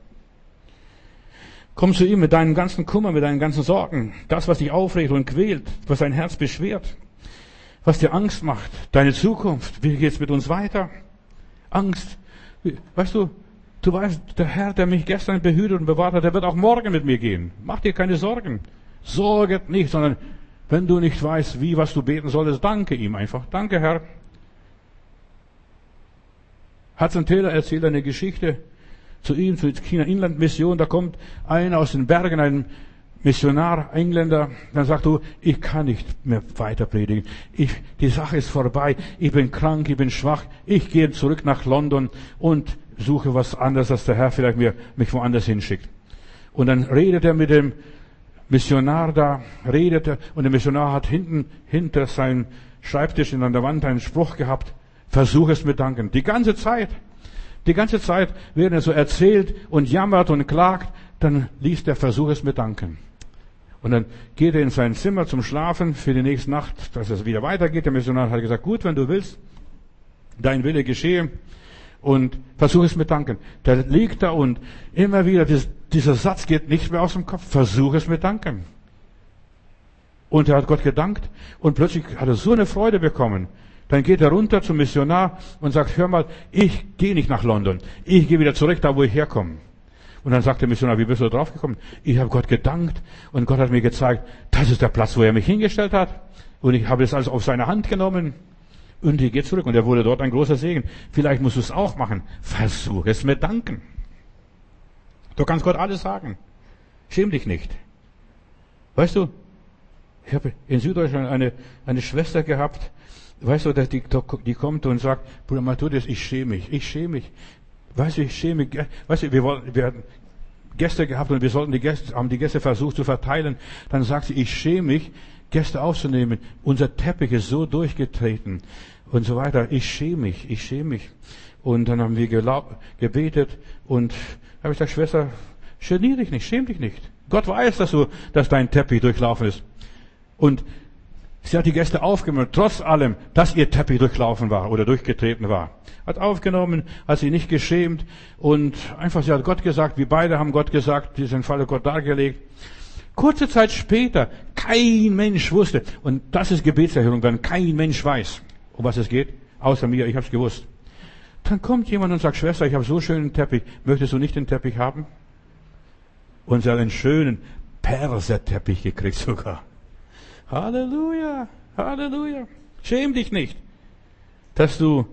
Komm zu ihm mit deinem ganzen Kummer, mit deinen ganzen Sorgen. Das, was dich aufregt und quält, was dein Herz beschwert. Was dir Angst macht. Deine Zukunft. Wie geht's mit uns weiter? Angst. Weißt du, du weißt, der Herr, der mich gestern behütet und bewahrt hat, der wird auch morgen mit mir gehen. Mach dir keine Sorgen. Sorget nicht, sondern wenn du nicht weißt, wie, was du beten solltest, danke ihm einfach. Danke, Herr. Hudson Taylor erzählt eine Geschichte zu ihm, zur China-Inland-Mission. Da kommt einer aus den Bergen, ein Missionar, Engländer, dann sagt du, ich kann nicht mehr weiter predigen. Ich, die Sache ist vorbei. Ich bin krank, ich bin schwach. Ich gehe zurück nach London und suche was anderes, dass der Herr vielleicht mir, mich woanders hinschickt. Und dann redet er mit dem Missionar da, redet er, und der Missionar hat hinten, hinter seinem Schreibtisch an der Wand einen Spruch gehabt, versuch es mit Danken. Die ganze Zeit. Die ganze Zeit, während er so erzählt und jammert und klagt, dann liest er, versuch es mit Danken. Und dann geht er in sein Zimmer zum Schlafen für die nächste Nacht, dass es wieder weitergeht. Der Missionar hat gesagt, gut, wenn du willst, dein Wille geschehe und versuch es mit Danken. Der liegt da und immer wieder, dieses, dieser Satz geht nicht mehr aus dem Kopf, versuch es mit Danken. Und er hat Gott gedankt und plötzlich hat er so eine Freude bekommen. Dann geht er runter zum Missionar und sagt, hör mal, ich gehe nicht nach London. Ich gehe wieder zurück, da wo ich herkomme. Und dann sagt der Missionar, wie bist du da drauf gekommen? Ich habe Gott gedankt und Gott hat mir gezeigt, das ist der Platz, wo er mich hingestellt hat. Und ich habe es also auf seine Hand genommen und ich gehe zurück. Und er wurde dort ein großer Segen. Vielleicht musst du es auch machen. Versuch es mit Danken. Du kannst Gott alles sagen. Schäm dich nicht. Weißt du, ich habe in Süddeutschland eine, eine Schwester gehabt, weißt du, die, die kommt und sagt, Bruder Matthäus, ich schäme mich, ich schäme mich. Weißt du, ich schäme mich. Weißt du, wir, wollten, wir hatten Gäste gehabt und wir sollten die Gäste, haben die Gäste versucht zu verteilen. Dann sagt sie, ich schäme mich, Gäste aufzunehmen. Unser Teppich ist so durchgetreten und so weiter. Ich schäme mich, ich schäme mich. Und dann haben wir gelaub, gebetet und habe ich gesagt, Schwester, genier dich nicht, schäm dich nicht. Gott weiß, dass du, dass dein Teppich durchlaufen ist. Und sie hat die Gäste aufgenommen, trotz allem, dass ihr Teppich durchlaufen war oder durchgetreten war. Hat aufgenommen, hat sie nicht geschämt und einfach, sie hat Gott gesagt, wir beide haben Gott gesagt, diesen Fall hat Gott dargelegt. Kurze Zeit später, kein Mensch wusste, und das ist Gebetserhörung, wenn kein Mensch weiß, um was es geht, außer mir, ich habe es gewusst. Dann kommt jemand und sagt, Schwester, ich habe so schönen Teppich, möchtest du nicht den Teppich haben? Und sie hat einen schönen, Perserteppich gekriegt sogar. Halleluja, Halleluja. Schäm dich nicht, dass du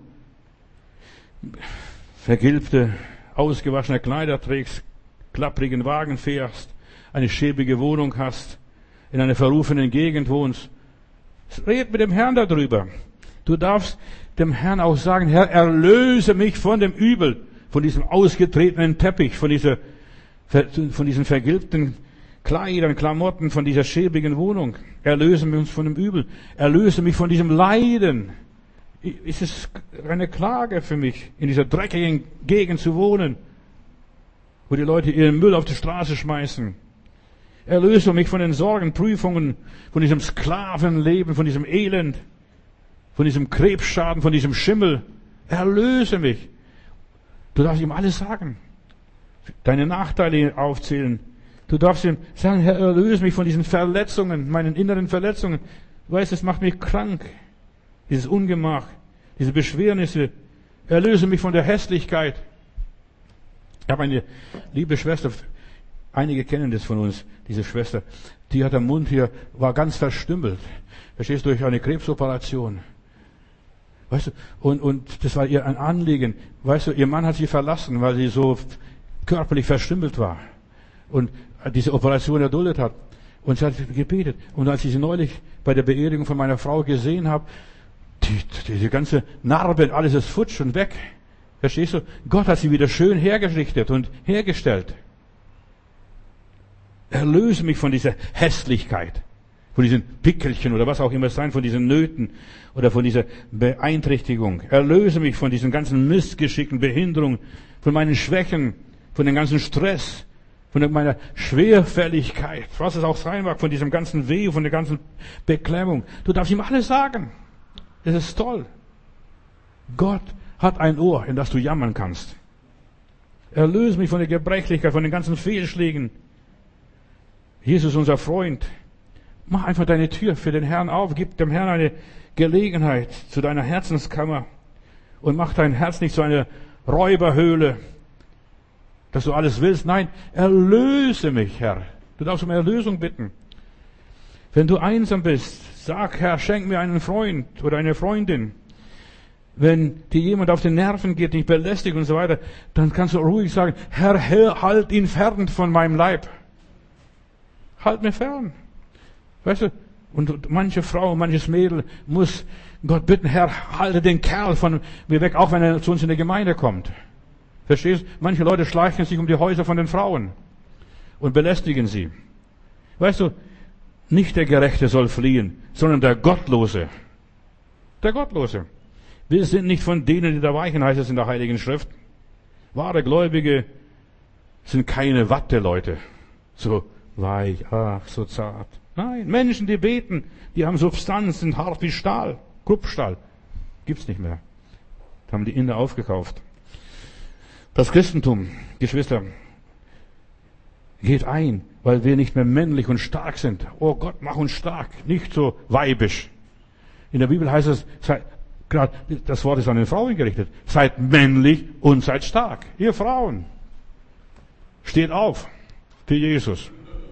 vergilbte, ausgewaschene Kleider trägst, klapprigen Wagen fährst, eine schäbige Wohnung hast, in einer verrufenen Gegend wohnst. Red mit dem Herrn darüber. Du darfst dem Herrn auch sagen, Herr, erlöse mich von dem Übel, von diesem ausgetretenen Teppich, von dieser, von diesen vergilbten Kleidern, Klamotten, von dieser schäbigen Wohnung. Erlöse mich von dem Übel. Erlöse mich von diesem Leiden. Es ist eine Klage für mich, in dieser dreckigen Gegend zu wohnen, wo die Leute ihren Müll auf die Straße schmeißen. Erlöse mich von den Sorgen, Prüfungen, von diesem Sklavenleben, von diesem Elend, von diesem Krebsschaden, von diesem Schimmel. Erlöse mich. Du darfst ihm alles sagen. Deine Nachteile aufzählen. Du darfst ihm sagen, Herr, erlöse mich von diesen Verletzungen, meinen inneren Verletzungen. Du weißt, es macht mich krank. Dieses Ungemach, diese Beschwernisse. Erlöse mich von der Hässlichkeit. Ich habe eine liebe Schwester, einige kennen das von uns, diese Schwester, die hat der Mund hier, war ganz verstümmelt. Verstehst du, durch eine Krebsoperation. Weißt du, und, und das war ihr ein Anliegen. Weißt du, ihr Mann hat sie verlassen, weil sie so körperlich verstümmelt war. Und diese Operation erduldet hat. Und sie hat gebetet. Und als ich sie neulich bei der Beerdigung von meiner Frau gesehen habe, die, diese ganze Narbe, alles ist futsch und weg. Verstehst du? Gott hat sie wieder schön hergerichtet und hergestellt. Erlöse mich von dieser Hässlichkeit, von diesen Pickelchen oder was auch immer es sein, von diesen Nöten oder von dieser Beeinträchtigung. Erlöse mich von diesen ganzen Missgeschicken, Behinderungen, von meinen Schwächen, von dem ganzen Stress, von meiner Schwerfälligkeit, was es auch sein mag, von diesem ganzen Weh, von der ganzen Beklemmung. Du darfst ihm alles sagen. Das ist toll. Gott hat ein Ohr, in das du jammern kannst. Erlöse mich von der Gebrechlichkeit, von den ganzen Fehlschlägen. Jesus, unser Freund, mach einfach deine Tür für den Herrn auf, gib dem Herrn eine Gelegenheit zu deiner Herzenskammer und mach dein Herz nicht zu einer Räuberhöhle, dass du alles willst. Nein, erlöse mich, Herr. Du darfst um Erlösung bitten. Wenn du einsam bist, sag, Herr, schenk mir einen Freund oder eine Freundin. Wenn dir jemand auf den Nerven geht, dich belästigt und so weiter, dann kannst du ruhig sagen, Herr, Herr, halt ihn fern von meinem Leib. Halt mir fern. Weißt du, und manche Frau, manches Mädel muss Gott bitten, Herr, halte den Kerl von mir weg, auch wenn er zu uns in die Gemeinde kommt. Verstehst du? Manche Leute schleichen sich um die Häuser von den Frauen und belästigen sie. Weißt du, nicht der Gerechte soll fliehen, sondern der Gottlose. Der Gottlose. Wir sind nicht von denen, die da weichen, heißt es in der Heiligen Schrift. Wahre Gläubige sind keine Watte-Leute. So weich, ach, so zart. Nein, Menschen, die beten, die haben Substanz, sind hart wie Stahl. Kruppstahl. Gibt's nicht mehr. Das haben die Inder aufgekauft. Das Christentum, Geschwister, geht ein, weil wir nicht mehr männlich und stark sind. Oh Gott, mach uns stark, nicht so weibisch. In der Bibel heißt es, seid, gerade das Wort ist an den Frauen gerichtet, seid männlich und seid stark. Ihr Frauen, steht auf für Jesus.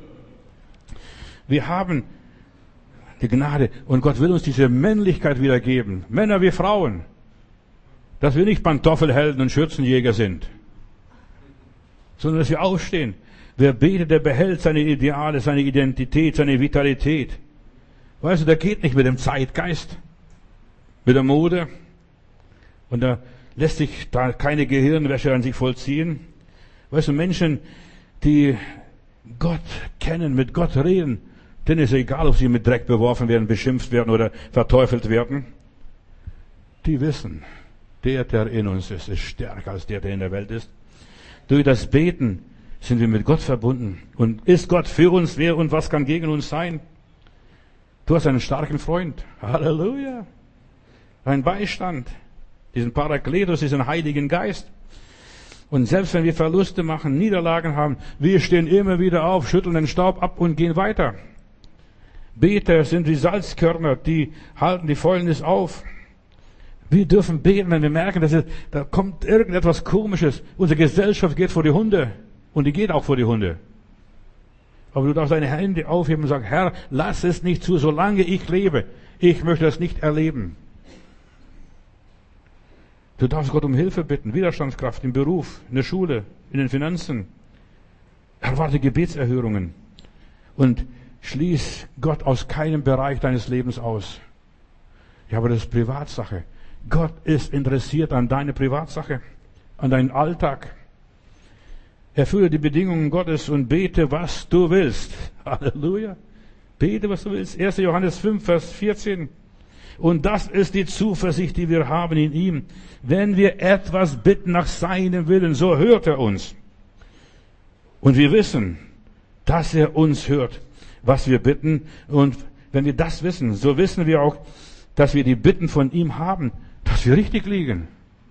Wir haben die Gnade und Gott will uns diese Männlichkeit wiedergeben. Männer wie Frauen. Dass wir nicht Pantoffelhelden und Schürzenjäger sind, sondern dass wir aufstehen. Wer betet, der behält seine Ideale, seine Identität, seine Vitalität. Weißt du, der geht nicht mit dem Zeitgeist, mit der Mode. Und da lässt sich da keine Gehirnwäsche an sich vollziehen. Weißt du, Menschen, die Gott kennen, mit Gott reden, denen ist egal, ob sie mit Dreck beworfen werden, beschimpft werden oder verteufelt werden. Die wissen, der, der in uns ist, ist stärker als der, der in der Welt ist. Durch das Beten sind wir mit Gott verbunden. Und ist Gott für uns, wer und was kann gegen uns sein? Du hast einen starken Freund. Halleluja. Ein Beistand. Diesen Parakletos, diesen Heiligen Geist. Und selbst wenn wir Verluste machen, Niederlagen haben, wir stehen immer wieder auf, schütteln den Staub ab und gehen weiter. Beter sind wie Salzkörner, die halten die Fäulnis auf. Wir dürfen beten, wenn wir merken, dass es, da kommt irgendetwas Komisches. Unsere Gesellschaft geht vor die Hunde. Und die geht auch vor die Hunde. Aber du darfst deine Hände aufheben und sagen, Herr, lass es nicht zu, solange ich lebe. Ich möchte das nicht erleben. Du darfst Gott um Hilfe bitten, Widerstandskraft im Beruf, in der Schule, in den Finanzen. Erwarte Gebetserhörungen und schließ Gott aus keinem Bereich deines Lebens aus. Ja, aber das ist Privatsache. Gott ist interessiert an deine Privatsache, an deinen Alltag. Erfülle die Bedingungen Gottes und bete, was du willst. Halleluja. Bete, was du willst. erster Johannes fünf, Vers vierzehn. Und das ist die Zuversicht, die wir haben in ihm. Wenn wir etwas bitten nach seinem Willen, so hört er uns. Und wir wissen, dass er uns hört, was wir bitten. Und wenn wir das wissen, so wissen wir auch, dass wir die Bitten von ihm haben, dass wir richtig liegen.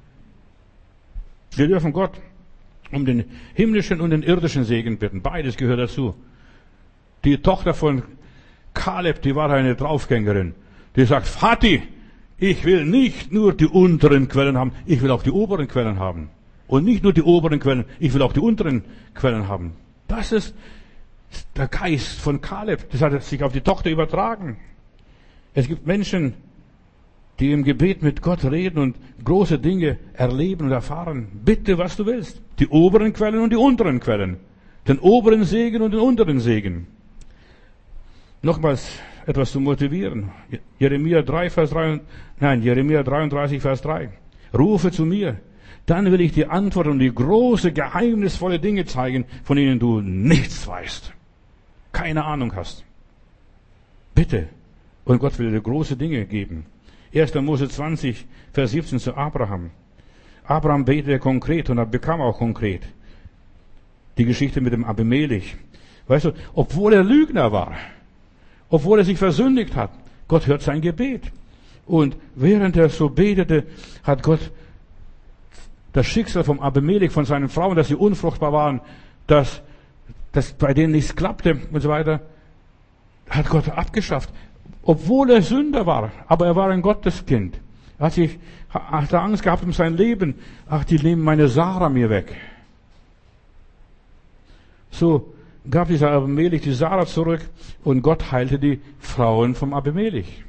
Wir dürfen Gott um den himmlischen und den irdischen Segen bitten. Beides gehört dazu. Die Tochter von Kaleb, die war eine Draufgängerin. Die sagt, Vati, ich will nicht nur die unteren Quellen haben, ich will auch die oberen Quellen haben. Und nicht nur die oberen Quellen, ich will auch die unteren Quellen haben. Das ist der Geist von Kaleb. Das hat sich auf die Tochter übertragen. Es gibt Menschen, die im Gebet mit Gott reden und große Dinge erleben und erfahren. Bitte, was du willst. Die oberen Quellen und die unteren Quellen. Den oberen Segen und den unteren Segen. Nochmals etwas zu motivieren. Jeremia drei, Vers drei, nein, Jeremia dreiunddreißig, Vers drei. Rufe zu mir, dann will ich dir antworten und die große, geheimnisvolle Dinge zeigen, von denen du nichts weißt. Keine Ahnung hast. Bitte. Und Gott will dir große Dinge geben. erster Mose zwanzig, Vers siebzehn zu Abraham. Abraham betete konkret und er bekam auch konkret. Die Geschichte mit dem Abimelech. Weißt du, obwohl er Lügner war, obwohl er sich versündigt hat, Gott hört sein Gebet. Und während er so betete, hat Gott das Schicksal vom Abimelech, von seinen Frauen, dass sie unfruchtbar waren, dass, dass bei denen nichts klappte und so weiter, hat Gott abgeschafft. Obwohl er Sünder war, aber er war ein Gotteskind. Er hat sich, hat er Angst gehabt um sein Leben. Ach, die nehmen meine Sarah mir weg. So gab dieser Abimelech die Sarah zurück und Gott heilte die Frauen vom Abimelech.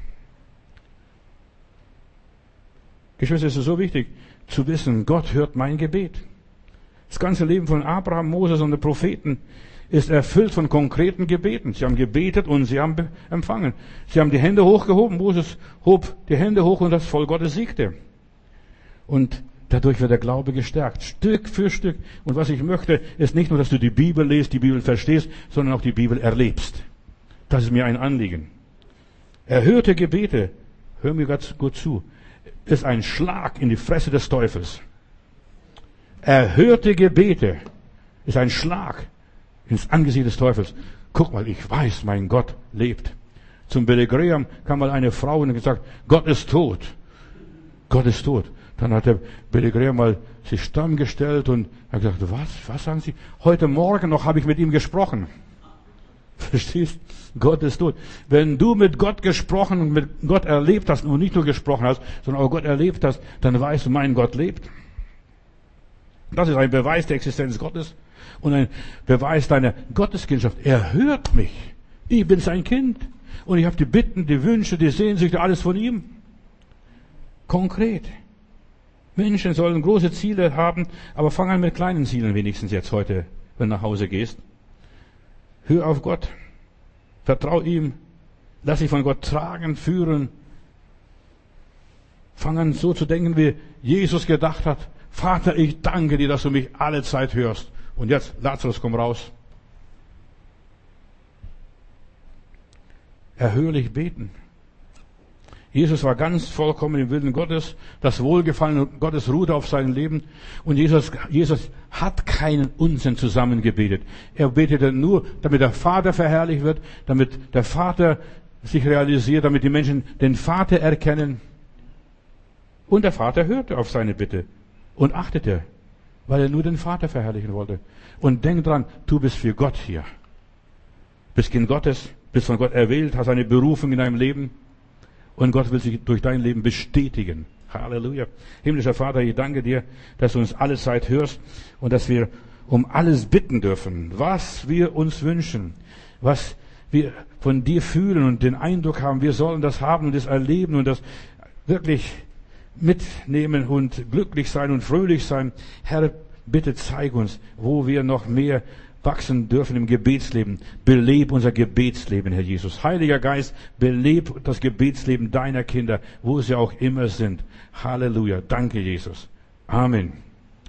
Geschwister, es ist so wichtig zu wissen, Gott hört mein Gebet. Das ganze Leben von Abraham, Moses und den Propheten ist erfüllt von konkreten Gebeten. Sie haben gebetet und sie haben empfangen. Sie haben die Hände hochgehoben. Moses hob die Hände hoch und das Volk Gottes siegte. Und dadurch wird der Glaube gestärkt, Stück für Stück. Und was ich möchte, ist nicht nur, dass du die Bibel liest, die Bibel verstehst, sondern auch die Bibel erlebst. Das ist mir ein Anliegen. Erhörte Gebete, hör mir ganz gut zu, ist ein Schlag in die Fresse des Teufels. Erhörte Gebete ist ein Schlag ins Angesicht des Teufels. Guck mal, ich weiß, mein Gott lebt. Zum Billy Graham kam mal eine Frau und hat gesagt, Gott ist tot. Gott ist tot. Dann hat der Billy Graham mal sich stumm gestellt und hat gesagt, was, was sagen Sie? Heute Morgen noch habe ich mit ihm gesprochen. Verstehst? Gott ist tot. Wenn du mit Gott gesprochen und mit Gott erlebt hast und nicht nur gesprochen hast, sondern auch Gott erlebt hast, dann weißt du, mein Gott lebt. Das ist ein Beweis der Existenz Gottes und ein Beweis deiner Gotteskindschaft. Er hört mich. Ich bin sein Kind. Und ich habe die Bitten, die Wünsche, die Sehnsüchte, alles von ihm. Konkret. Menschen sollen große Ziele haben, aber fang an mit kleinen Zielen wenigstens jetzt heute, wenn du nach Hause gehst. Hör auf Gott. Vertrau ihm. Lass dich von Gott tragen, führen. Fang an so zu denken, wie Jesus gedacht hat. Vater, ich danke dir, dass du mich alle Zeit hörst. Und jetzt, Lazarus, komm raus. Erhörlich beten. Jesus war ganz vollkommen im Willen Gottes. Das Wohlgefallen Gottes ruhte auf seinem Leben. Und Jesus, Jesus hat keinen Unsinn zusammengebetet. Er betete nur, damit der Vater verherrlicht wird, damit der Vater sich realisiert, damit die Menschen den Vater erkennen. Und der Vater hörte auf seine Bitte und achtete, weil er nur den Vater verherrlichen wollte. Und denk dran, du bist für Gott hier. Bist Kind Gottes, bist von Gott erwählt, hast eine Berufung in deinem Leben. Und Gott will sich durch dein Leben bestätigen. Halleluja. Himmlischer Vater, ich danke dir, dass du uns alle Zeit hörst und dass wir um alles bitten dürfen, was wir uns wünschen, was wir von dir fühlen und den Eindruck haben, wir sollen das haben und das erleben und das wirklich mitnehmen und glücklich sein und fröhlich sein. Herr, bitte zeig uns, wo wir noch mehr wachsen dürfen im Gebetsleben. Beleb unser Gebetsleben, Herr Jesus. Heiliger Geist, beleb das Gebetsleben deiner Kinder, wo sie auch immer sind. Halleluja. Danke, Jesus. Amen.